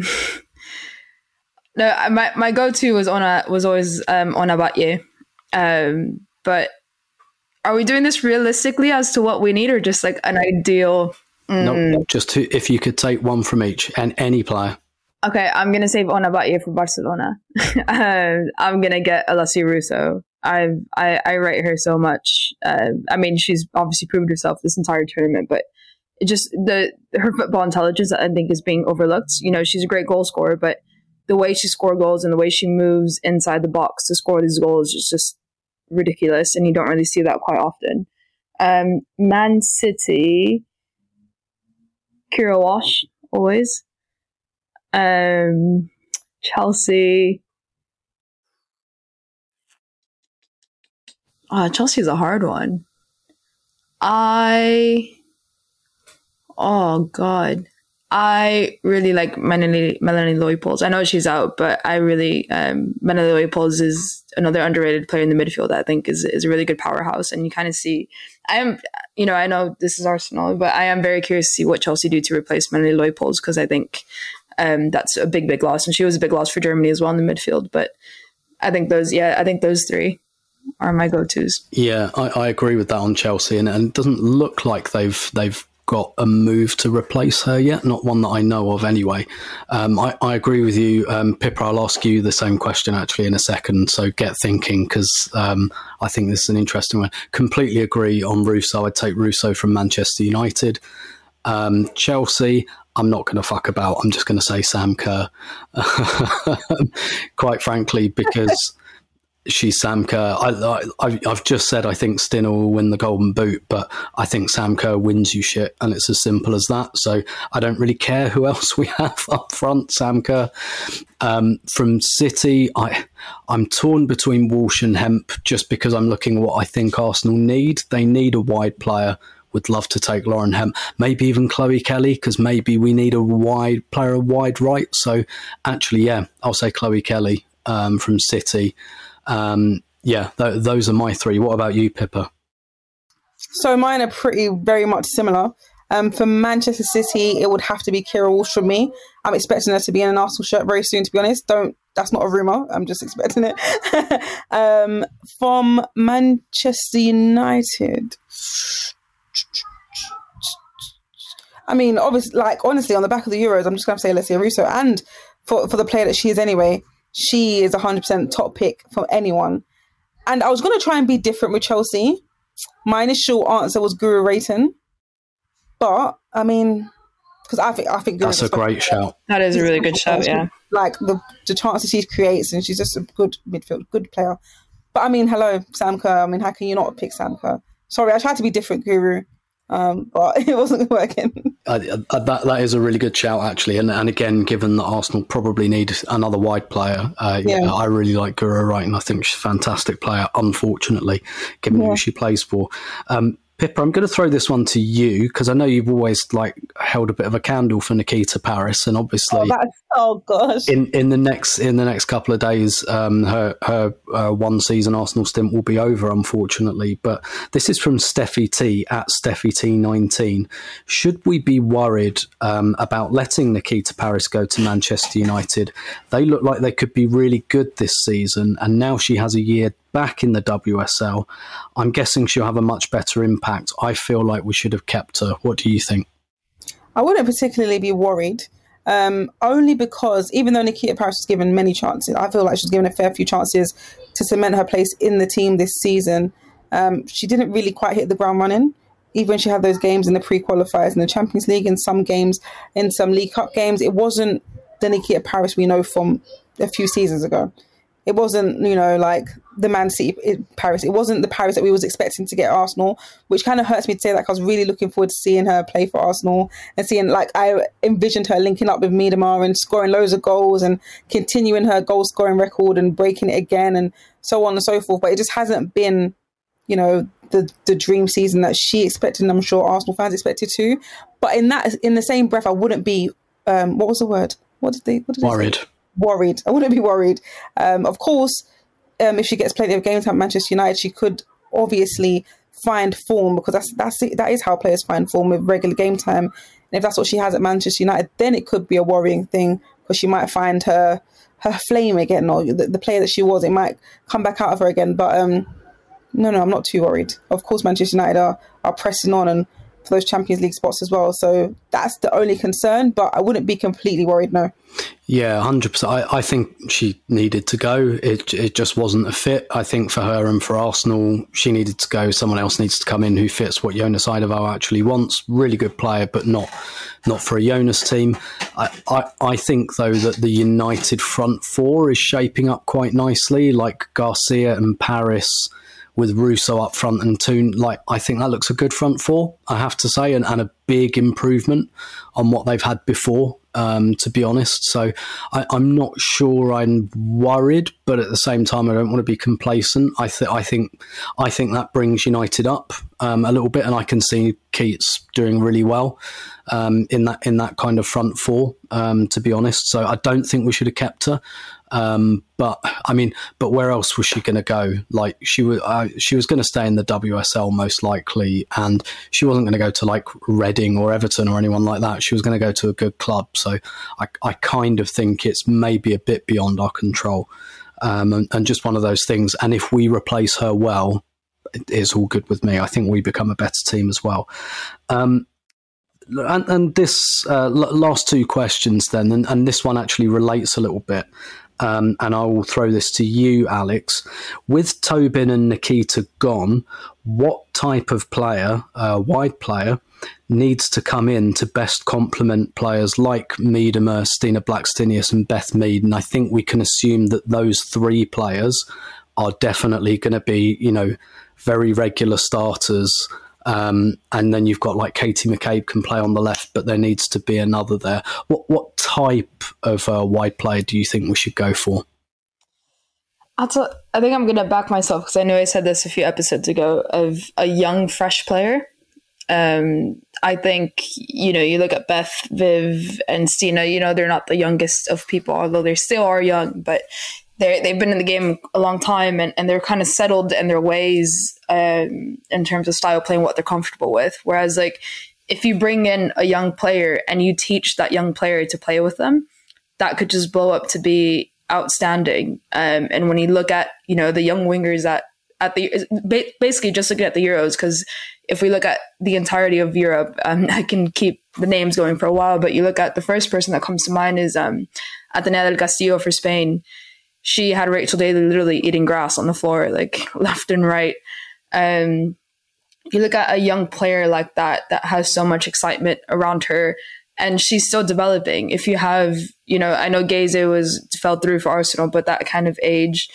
my go-to was always Ona Batlle. But are we doing this realistically as to what we need, or just an ideal? No, just if you could take one from each and any player. Okay, I'm going to save Ona Batlle for Barcelona. I'm going to get Alessia Russo. I rate her so much. She's obviously proved herself this entire tournament, but it just her football intelligence, I think, is being overlooked. She's a great goal scorer, but the way she scores goals and the way she moves inside the box to score these goals is just ridiculous, and you don't really see that quite often. Man City, Kira Walsh, always. Chelsea. Chelsea is a hard one. Oh God. I really like Melanie Leupolz. I know she's out, but I really, Melanie Leupolz is another underrated player in the midfield that I think is a really good powerhouse. And you kind of see, I know this is Arsenal, but I am very curious to see what Chelsea do to replace Melanie Leupolz, because I think that's a big loss. And she was a big loss for Germany as well in the midfield. But I think those three are my go-tos. Yeah, I agree with that on Chelsea. And it doesn't look like they've got a move to replace her yet, not one that I know of anyway. I agree with you, Pippa. I'll ask you the same question actually in a second, so get thinking, because I think this is an interesting one. Completely agree on Russo. I'd take Russo from Manchester United. Chelsea, I'm not going to fuck about. I'm just going to say Sam Kerr, quite frankly, because she's Sam Kerr. I've just said I think Stinner will win the Golden Boot, but I think Sam Kerr wins you shit, and it's as simple as that. So I don't really care who else we have up front. Sam Kerr. From City, I'm torn between Walsh and Hemp, just because I'm looking at what I think Arsenal need. They need a wide player. Would love to take Lauren Hemp, maybe even Chloe Kelly, because maybe we need a wide right. So actually, yeah, I'll say Chloe Kelly from City. Those are my three. What about you, Pippa? So mine are very much similar. For Manchester City, it would have to be Kira Walsh for me. I'm expecting her to be in an Arsenal shirt very soon, to be honest. That's not a rumour. I'm just expecting it. From Manchester United, I mean, obviously, honestly, on the back of the Euros, I'm just going to say Alessia Russo. And for the player that she is anyway, she is 100% top pick for anyone. And I was going to try and be different with Chelsea. My initial answer was Guro Reiten. But, I mean, because I think that's a great shout. That is a really good shout, yeah. Like, the chances she creates, and she's just a good midfield, good player. But, I mean, hello, Sam Kerr. I mean, how can you not pick Sam Kerr? Sorry, I tried to be different, Guru. But it wasn't working. That is a really good shout, actually. And again, given that Arsenal probably need another wide player, I really like Guro Reiten. I think she's a fantastic player, unfortunately, given who she plays for. Pippa, I'm going to throw this one to you, because I know you've always held a bit of a candle for Nikita Parris, and obviously, in the next couple of days, her one season Arsenal stint will be over, unfortunately. But this is from Steffi T at Steffi T19. Should we be worried about letting Nikita Parris go to Manchester United? They look like they could be really good this season, and now she has a year back in the WSL. I'm guessing she'll have a much better impact. I feel like we should have kept her. What do you think? I wouldn't particularly be worried, only because even though Nikita Parris was given many chances, I feel like she's given a fair few chances to cement her place in the team this season. She didn't really quite hit the ground running. Even when she had those games in the pre-qualifiers in the Champions League, in some games, in some League Cup games, it wasn't the Nikita Parris we know from a few seasons ago. It wasn't, like the Man City Paris. It wasn't the Paris that we was expecting to get Arsenal, which kind of hurts me to say that, because I was really looking forward to seeing her play for Arsenal and seeing, I envisioned her linking up with Miedema and scoring loads of goals and continuing her goal scoring record and breaking it again and so on and so forth. But it just hasn't been, the dream season that she expected, and I'm sure Arsenal fans expected too. But in the same breath, I wouldn't be, what was the word? What did they worried? Say? Worried. I wouldn't be worried. Of course, if she gets plenty of game time at Manchester United, she could obviously find form, because that is how players find form, with regular game time. And if that's what she has at Manchester United, then it could be a worrying thing, because she might find her flame again, or the player that she was, it might come back out of her again. But no, I'm not too worried. Of course, Manchester United are pressing on and for those Champions League spots as well. So that's the only concern, but I wouldn't be completely worried, no. Yeah, 100%. I think she needed to go. It just wasn't a fit. I think for her and for Arsenal, she needed to go. Someone else needs to come in who fits what Jonas Eidevall actually wants. Really good player, but not for a Jonas team. I think, though, that the United front four is shaping up quite nicely, like Garcia and Parris with Russo up front and Toon, like, I think that looks a good front four, I have to say, and a big improvement on what they've had before, to be honest. So I'm not sure I'm worried, but at the same time, I don't want to be complacent. I think that brings United up a little bit, and I can see Keats doing really well in that kind of front four, to be honest. So I don't think we should have kept her. But where else was she going to go? Like, she was going to stay in the WSL most likely, and she wasn't going to go to like Reading or Everton or anyone like that. She was going to go to a good club. So I kind of think it's maybe a bit beyond our control, and just one of those things. And if we replace her well, it's all good with me. I think we become a better team as well. And this last two questions then, and this one actually relates a little bit. And I will throw this to you, Alex. With Tobin and Nikita gone, what type of player, wide player, needs to come in to best complement players like Miedema, Stina Blackstenius and Beth Mead? And I think we can assume that those three players are definitely going to be, very regular starters. And then you've got like Katie McCabe can play on the left, but there needs to be another there. What type of wide player do you think we should go for? I think I'm going to back myself, because I know I said this a few episodes ago, of a young, fresh player. I think, you look at Beth, Viv and Stina, they're not the youngest of people, although they still are young, but they've been in the game a long time, and they're kind of settled in their ways in terms of style playing, what they're comfortable with. Whereas, like, if you bring in a young player and you teach that young player to play with them, that could just blow up to be outstanding. And when you look at, the young wingers basically just looking at the Euros, because if we look at the entirety of Europe, I can keep the names going for a while, but you look at the first person that comes to mind is Atenea del Castillo for Spain. She had Rachel Daly literally eating grass on the floor, like left and right. You look at a young player like that has so much excitement around her, and she's still developing. If you have, I know Geze fell through for Arsenal, but that kind of age.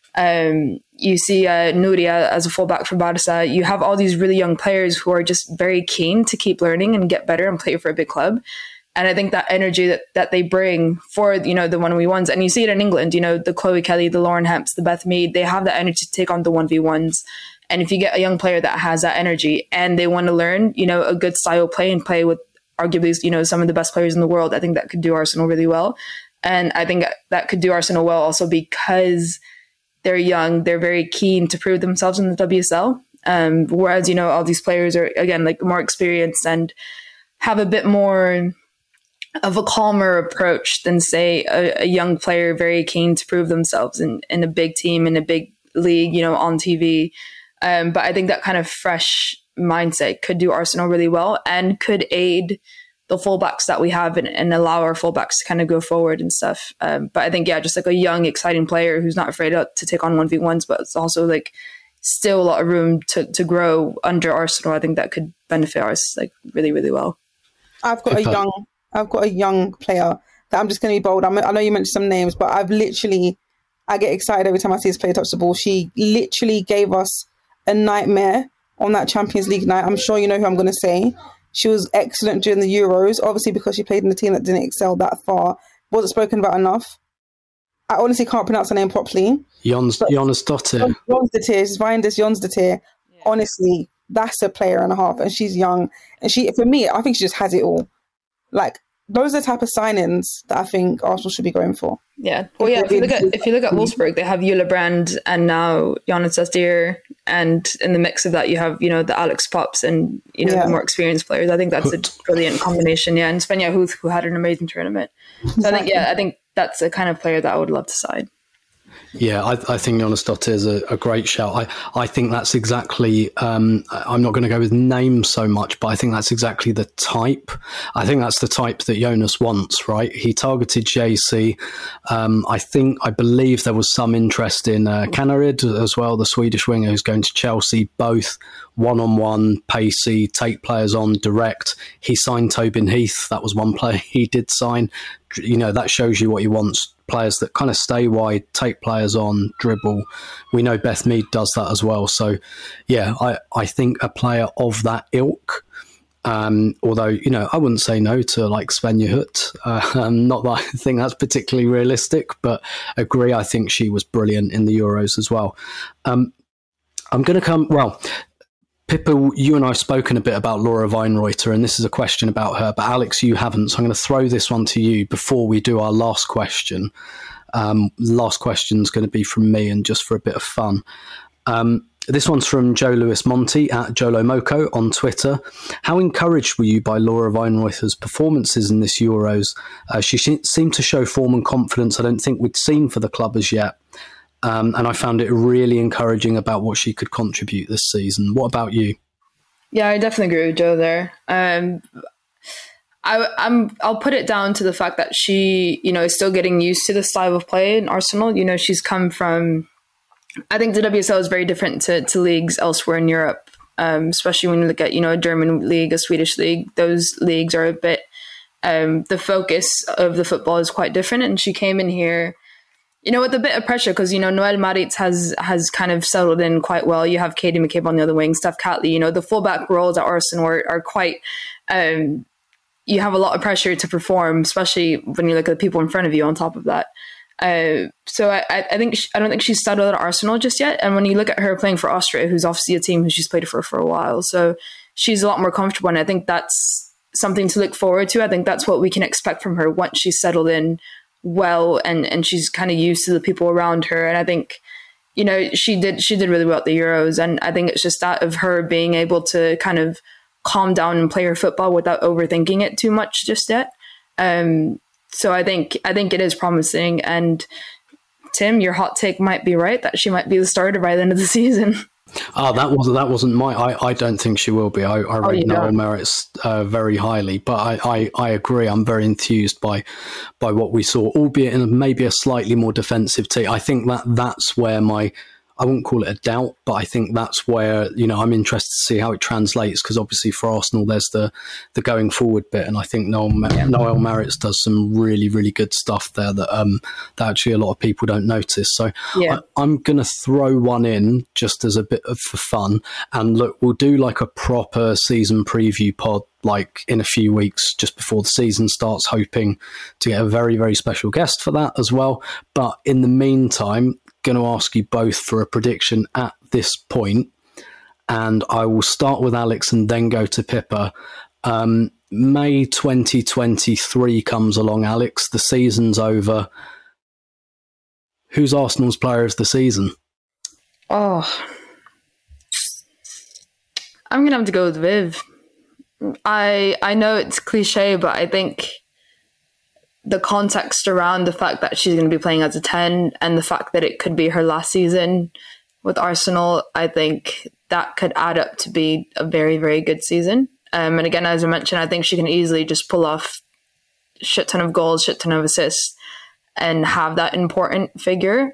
You see Nuria as a fullback for Barca. You have all these really young players who are just very keen to keep learning and get better and play for a big club. And I think that energy that they bring for, the 1v1s, and you see it in England, the Chloe Kelly, the Lauren Hemps, the Beth Mead, they have that energy to take on the 1v1s. And if you get a young player that has that energy and they want to learn, a good style play and play with arguably, some of the best players in the world, I think that could do Arsenal really well. And I think that could do Arsenal well also because they're young, they're very keen to prove themselves in the WSL. Whereas, all these players are, again, like more experienced and have a bit more of a calmer approach than, say, a young player very keen to prove themselves in a big team, in a big league, on TV. But I think that kind of fresh mindset could do Arsenal really well and could aid the fullbacks that we have and allow our fullbacks to kind of go forward and stuff. But I think, just like a young, exciting player who's not afraid to take on 1v1s, but it's also like still a lot of room to grow under Arsenal. I think that could benefit us like really, really well. I've got a young player that I'm just going to be bold. I know you mentioned some names, but I get excited every time I see this player touch the ball. She literally gave us a nightmare on that Champions League night. I'm sure you know who I'm going to say. She was excellent during the Euros, obviously because she played in a team that didn't excel that far. Wasn't spoken about enough. I honestly can't pronounce her name properly. Jónsdóttir. She's Reinders Jónsdóttir. Yeah. Honestly, that's a player and a half, and she's young. And for me, I think she just has it all. Like, those are the type of signings that I think Arsenal should be going for. Yeah. Well, yeah, if you look at Wolfsburg, they have Jule Brand and now Jónsdóttir, and in the mix of that, you have, the Alex Pops and, the more experienced players. I think that's a brilliant combination. Yeah. And Svenja Huth, who had an amazing tournament. So I think that's the kind of player that I would love to side. Yeah, I think Jónsdóttir is a great shout. I think that's exactly, I'm not going to go with names so much, but I think that's exactly the type. I think that's the type that Jonas wants, right? He targeted JC. I believe there was some interest in Canarid as well, the Swedish winger who's going to Chelsea, both one-on-one, pacey, take players on direct. He signed Tobin Heath. That was one player he did sign. that shows you what he wants. Players that kind of stay wide, take players on, dribble. We know Beth Mead does that as well. So, yeah, I think a player of that ilk, although, I wouldn't say no to like Svenja Hut. Not that I think that's particularly realistic, but agree, I think she was brilliant in the Euros as well. I'm going to Pippa, you and I have spoken a bit about Laura Weinreuter, and this is a question about her, but Alex, you haven't, so I'm going to throw this one to you before we do our last question. Last question is going to be from me, and just for a bit of fun. This one's from Joe Lewis Monty at Jolo Moco on Twitter. How encouraged were you by Laura Weinreuter's performances in this Euros? She seemed to show form and confidence I don't think we'd seen for the club as yet. And I found it really encouraging about what she could contribute this season. What about you? Yeah, I definitely agree with Joe there. I'll put it down to the fact that she, is still getting used to the style of play in Arsenal. She's come from, I think the WSL is very different to leagues elsewhere in Europe, especially when you look at, a German league, a Swedish league. Those leagues are a bit, the focus of the football is quite different. And she came in here, with a bit of pressure because, Noelle Maritz has kind of settled in quite well. You have Katie McCabe on the other wing, Steph Catley, the fullback roles at Arsenal are quite, you have a lot of pressure to perform, especially when you look at the people in front of you on top of that. So I don't think she's settled at Arsenal just yet. And when you look at her playing for Austria, who's obviously a team who she's played for a while, so she's a lot more comfortable. And I think that's something to look forward to. I think that's what we can expect from her once she's settled in well and she's kind of used to the people around her. And I think, she did really well at the Euros. And I think it's just that of her being able to kind of calm down and play her football without overthinking it too much just yet. So I think it is promising. And Tim, your hot take might be right that she might be the starter by the end of the season. Oh, that wasn't my. I don't think she will be. I rate Noelle Maritz very highly, but I agree. I'm very enthused by what we saw, albeit in maybe a slightly more defensive team. I think that's where I wouldn't call it a doubt, but I think that's where, I'm interested to see how it translates, because obviously for Arsenal, there's the going forward bit. And I think Noelle Maritz does some really, really good stuff there that actually a lot of people don't notice. So yeah. I'm going to throw one in just as a bit of for fun. And look, we'll do like a proper season preview pod like in a few weeks just before the season starts, hoping to get a very, very special guest for that as well. But in the meantime, going to ask you both for a prediction at this point, and I will start with Alex and then go to Pippa. May 2023 comes along, Alex. The season's over. Who's Arsenal's player of the season? Oh, I'm going to have to go with Viv. I know it's cliche, but I think the context around the fact that she's going to be playing as a 10 and the fact that it could be her last season with Arsenal, I think that could add up to be a very, very good season. And again, as I mentioned, I think she can easily just pull off a shit ton of goals, shit ton of assists, and have that important figure.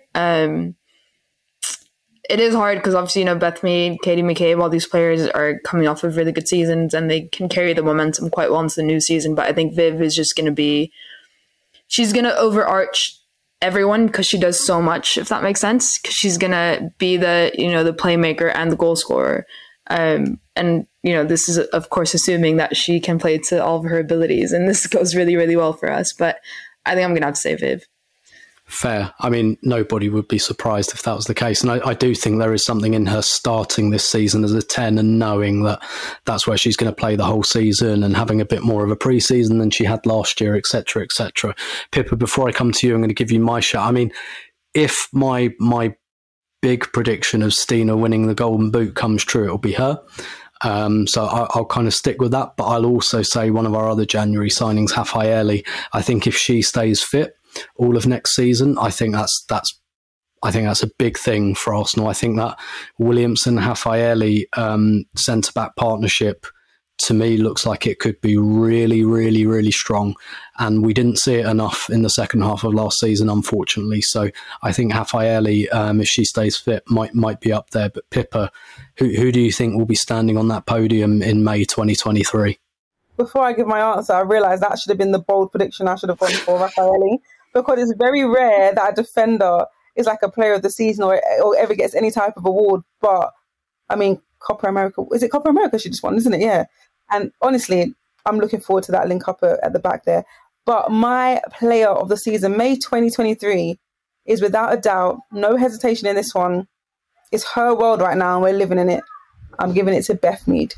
It is hard because obviously, Beth Mead, Katie McCabe, all these players are coming off of really good seasons and they can carry the momentum quite well into the new season. But I think Viv is just going to be, she's going to overarch everyone because she does so much, if that makes sense. Because she's going to be the, the playmaker and the goal scorer. And this is, of course, assuming that she can play to all of her abilities. And this goes really, really well for us. But I think I'm going to have to say Viv. Fair. I mean, nobody would be surprised if that was the case. And I do think there is something in her starting this season as a 10 and knowing that that's where she's going to play the whole season and having a bit more of a pre-season than she had last year, etc., etc. Pippa, before I come to you, I'm going to give you my shot. I mean, if my big prediction of Stina winning the Golden Boot comes true, it'll be her. So I'll kind of stick with that. But I'll also say one of our other January signings, Hafaeli. I think if she stays fit all of next season, I think that's a big thing for Arsenal. I think that Williamson Hafaeli centre back partnership to me looks like it could be really, really, really strong. And we didn't see it enough in the second half of last season, unfortunately. So I think Hafaeli, if she stays fit, might be up there. But Pippa, who do you think will be standing on that podium in May 2023? before I give my answer, I realised that should have been the bold prediction I should have gone for, Raffaele, because it's very rare that a defender is like a player of the season or ever gets any type of award. But, I mean, Copa America, is it Copa America she just won, isn't it? Yeah. And honestly, I'm looking forward to that link up at the back there. But my player of the season, May 2023, is without a doubt, no hesitation in this one. It's her world right now and we're living in it. I'm giving it to Beth Mead.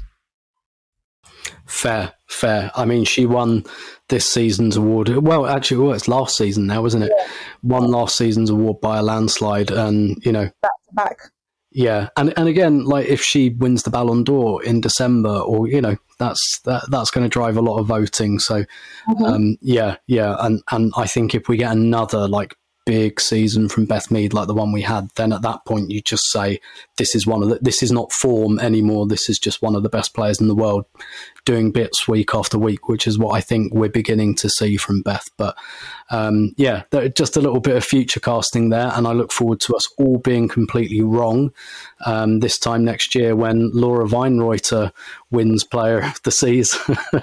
Fair. I mean, she won this season's award. Well, actually, it's last season now, isn't it? Yeah. Won last season's award by a landslide, and back to back. Yeah, and again, like if she wins the Ballon d'Or in December, or that's going to drive a lot of voting. So, yeah, and I think if we get another like big season from Beth Mead like the one we had, then at that point you just say this is this is not form anymore. This is just one of the best players in the world doing bits week after week, which is what I think we're beginning to see from Beth. But yeah, just a little bit of future casting there, and I look forward to us all being completely wrong this time next year when Laura Weinreuter wins Player of the Seas.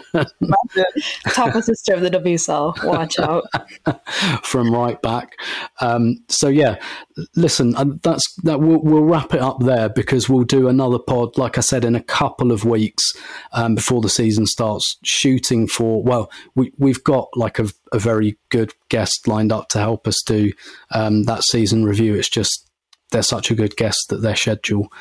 Top assistant of the WSL, watch out. From right back. So yeah, listen, we'll wrap it up there, because we'll do another pod, like I said, in a couple of weeks before the season starts, shooting for, well, we've got like a very good guest lined up to help us do that season review. It's just they're such a good guest that their schedule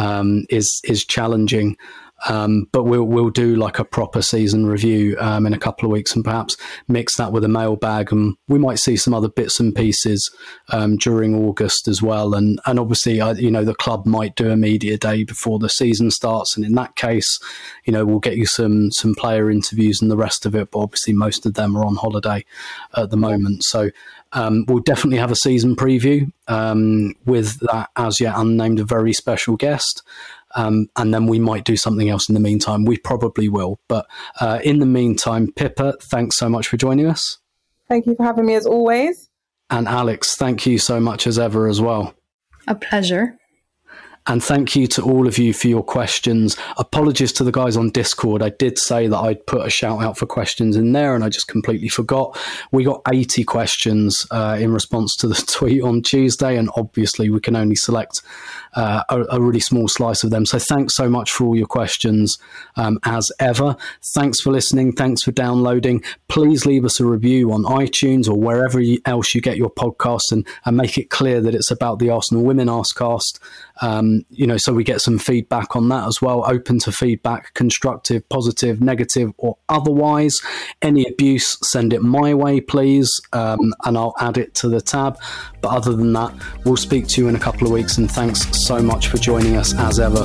is challenging. But we'll do like a proper season review in a couple of weeks, and perhaps mix that with a mailbag, and we might see some other bits and pieces during August as well. And obviously, the club might do a media day before the season starts, and in that case, we'll get you some player interviews and the rest of it. But obviously, most of them are on holiday at the moment, so we'll definitely have a season preview with that as yet unnamed, a very special guest. And then we might do something else in the meantime. We probably will. But in the meantime, Pippa, thanks so much for joining us. Thank you for having me as always. And Alex, thank you so much as ever as well. A pleasure. And thank you to all of you for your questions. Apologies to the guys on Discord. I did say that I'd put a shout out for questions in there, and I just completely forgot. We got 80 questions in response to the tweet on Tuesday, and obviously we can only select a really small slice of them. So thanks so much for all your questions as ever. Thanks for listening. Thanks for downloading. Please leave us a review on iTunes or wherever else you get your podcasts, and make it clear that it's about the Arsenal Women Arsecast. So we get some feedback on that as well. Open to feedback, constructive, positive, negative, or otherwise. Any abuse, send it my way, please, and I'll add it to the tab. But other than that, we'll speak to you in a couple of weeks, and thanks so much for joining us as ever.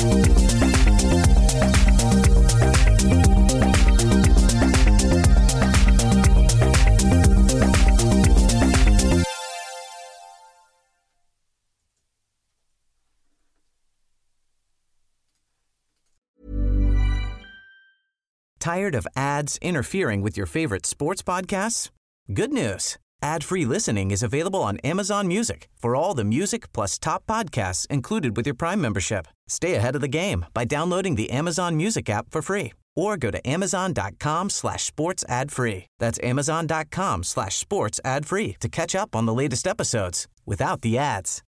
Tired of ads interfering with your favorite sports podcasts? Good news. Ad-free listening is available on Amazon Music for all the music plus top podcasts included with your Prime membership. Stay ahead of the game by downloading the Amazon Music app for free, or go to amazon.com/sports ad free. That's amazon.com/sports ad free to catch up on the latest episodes without the ads.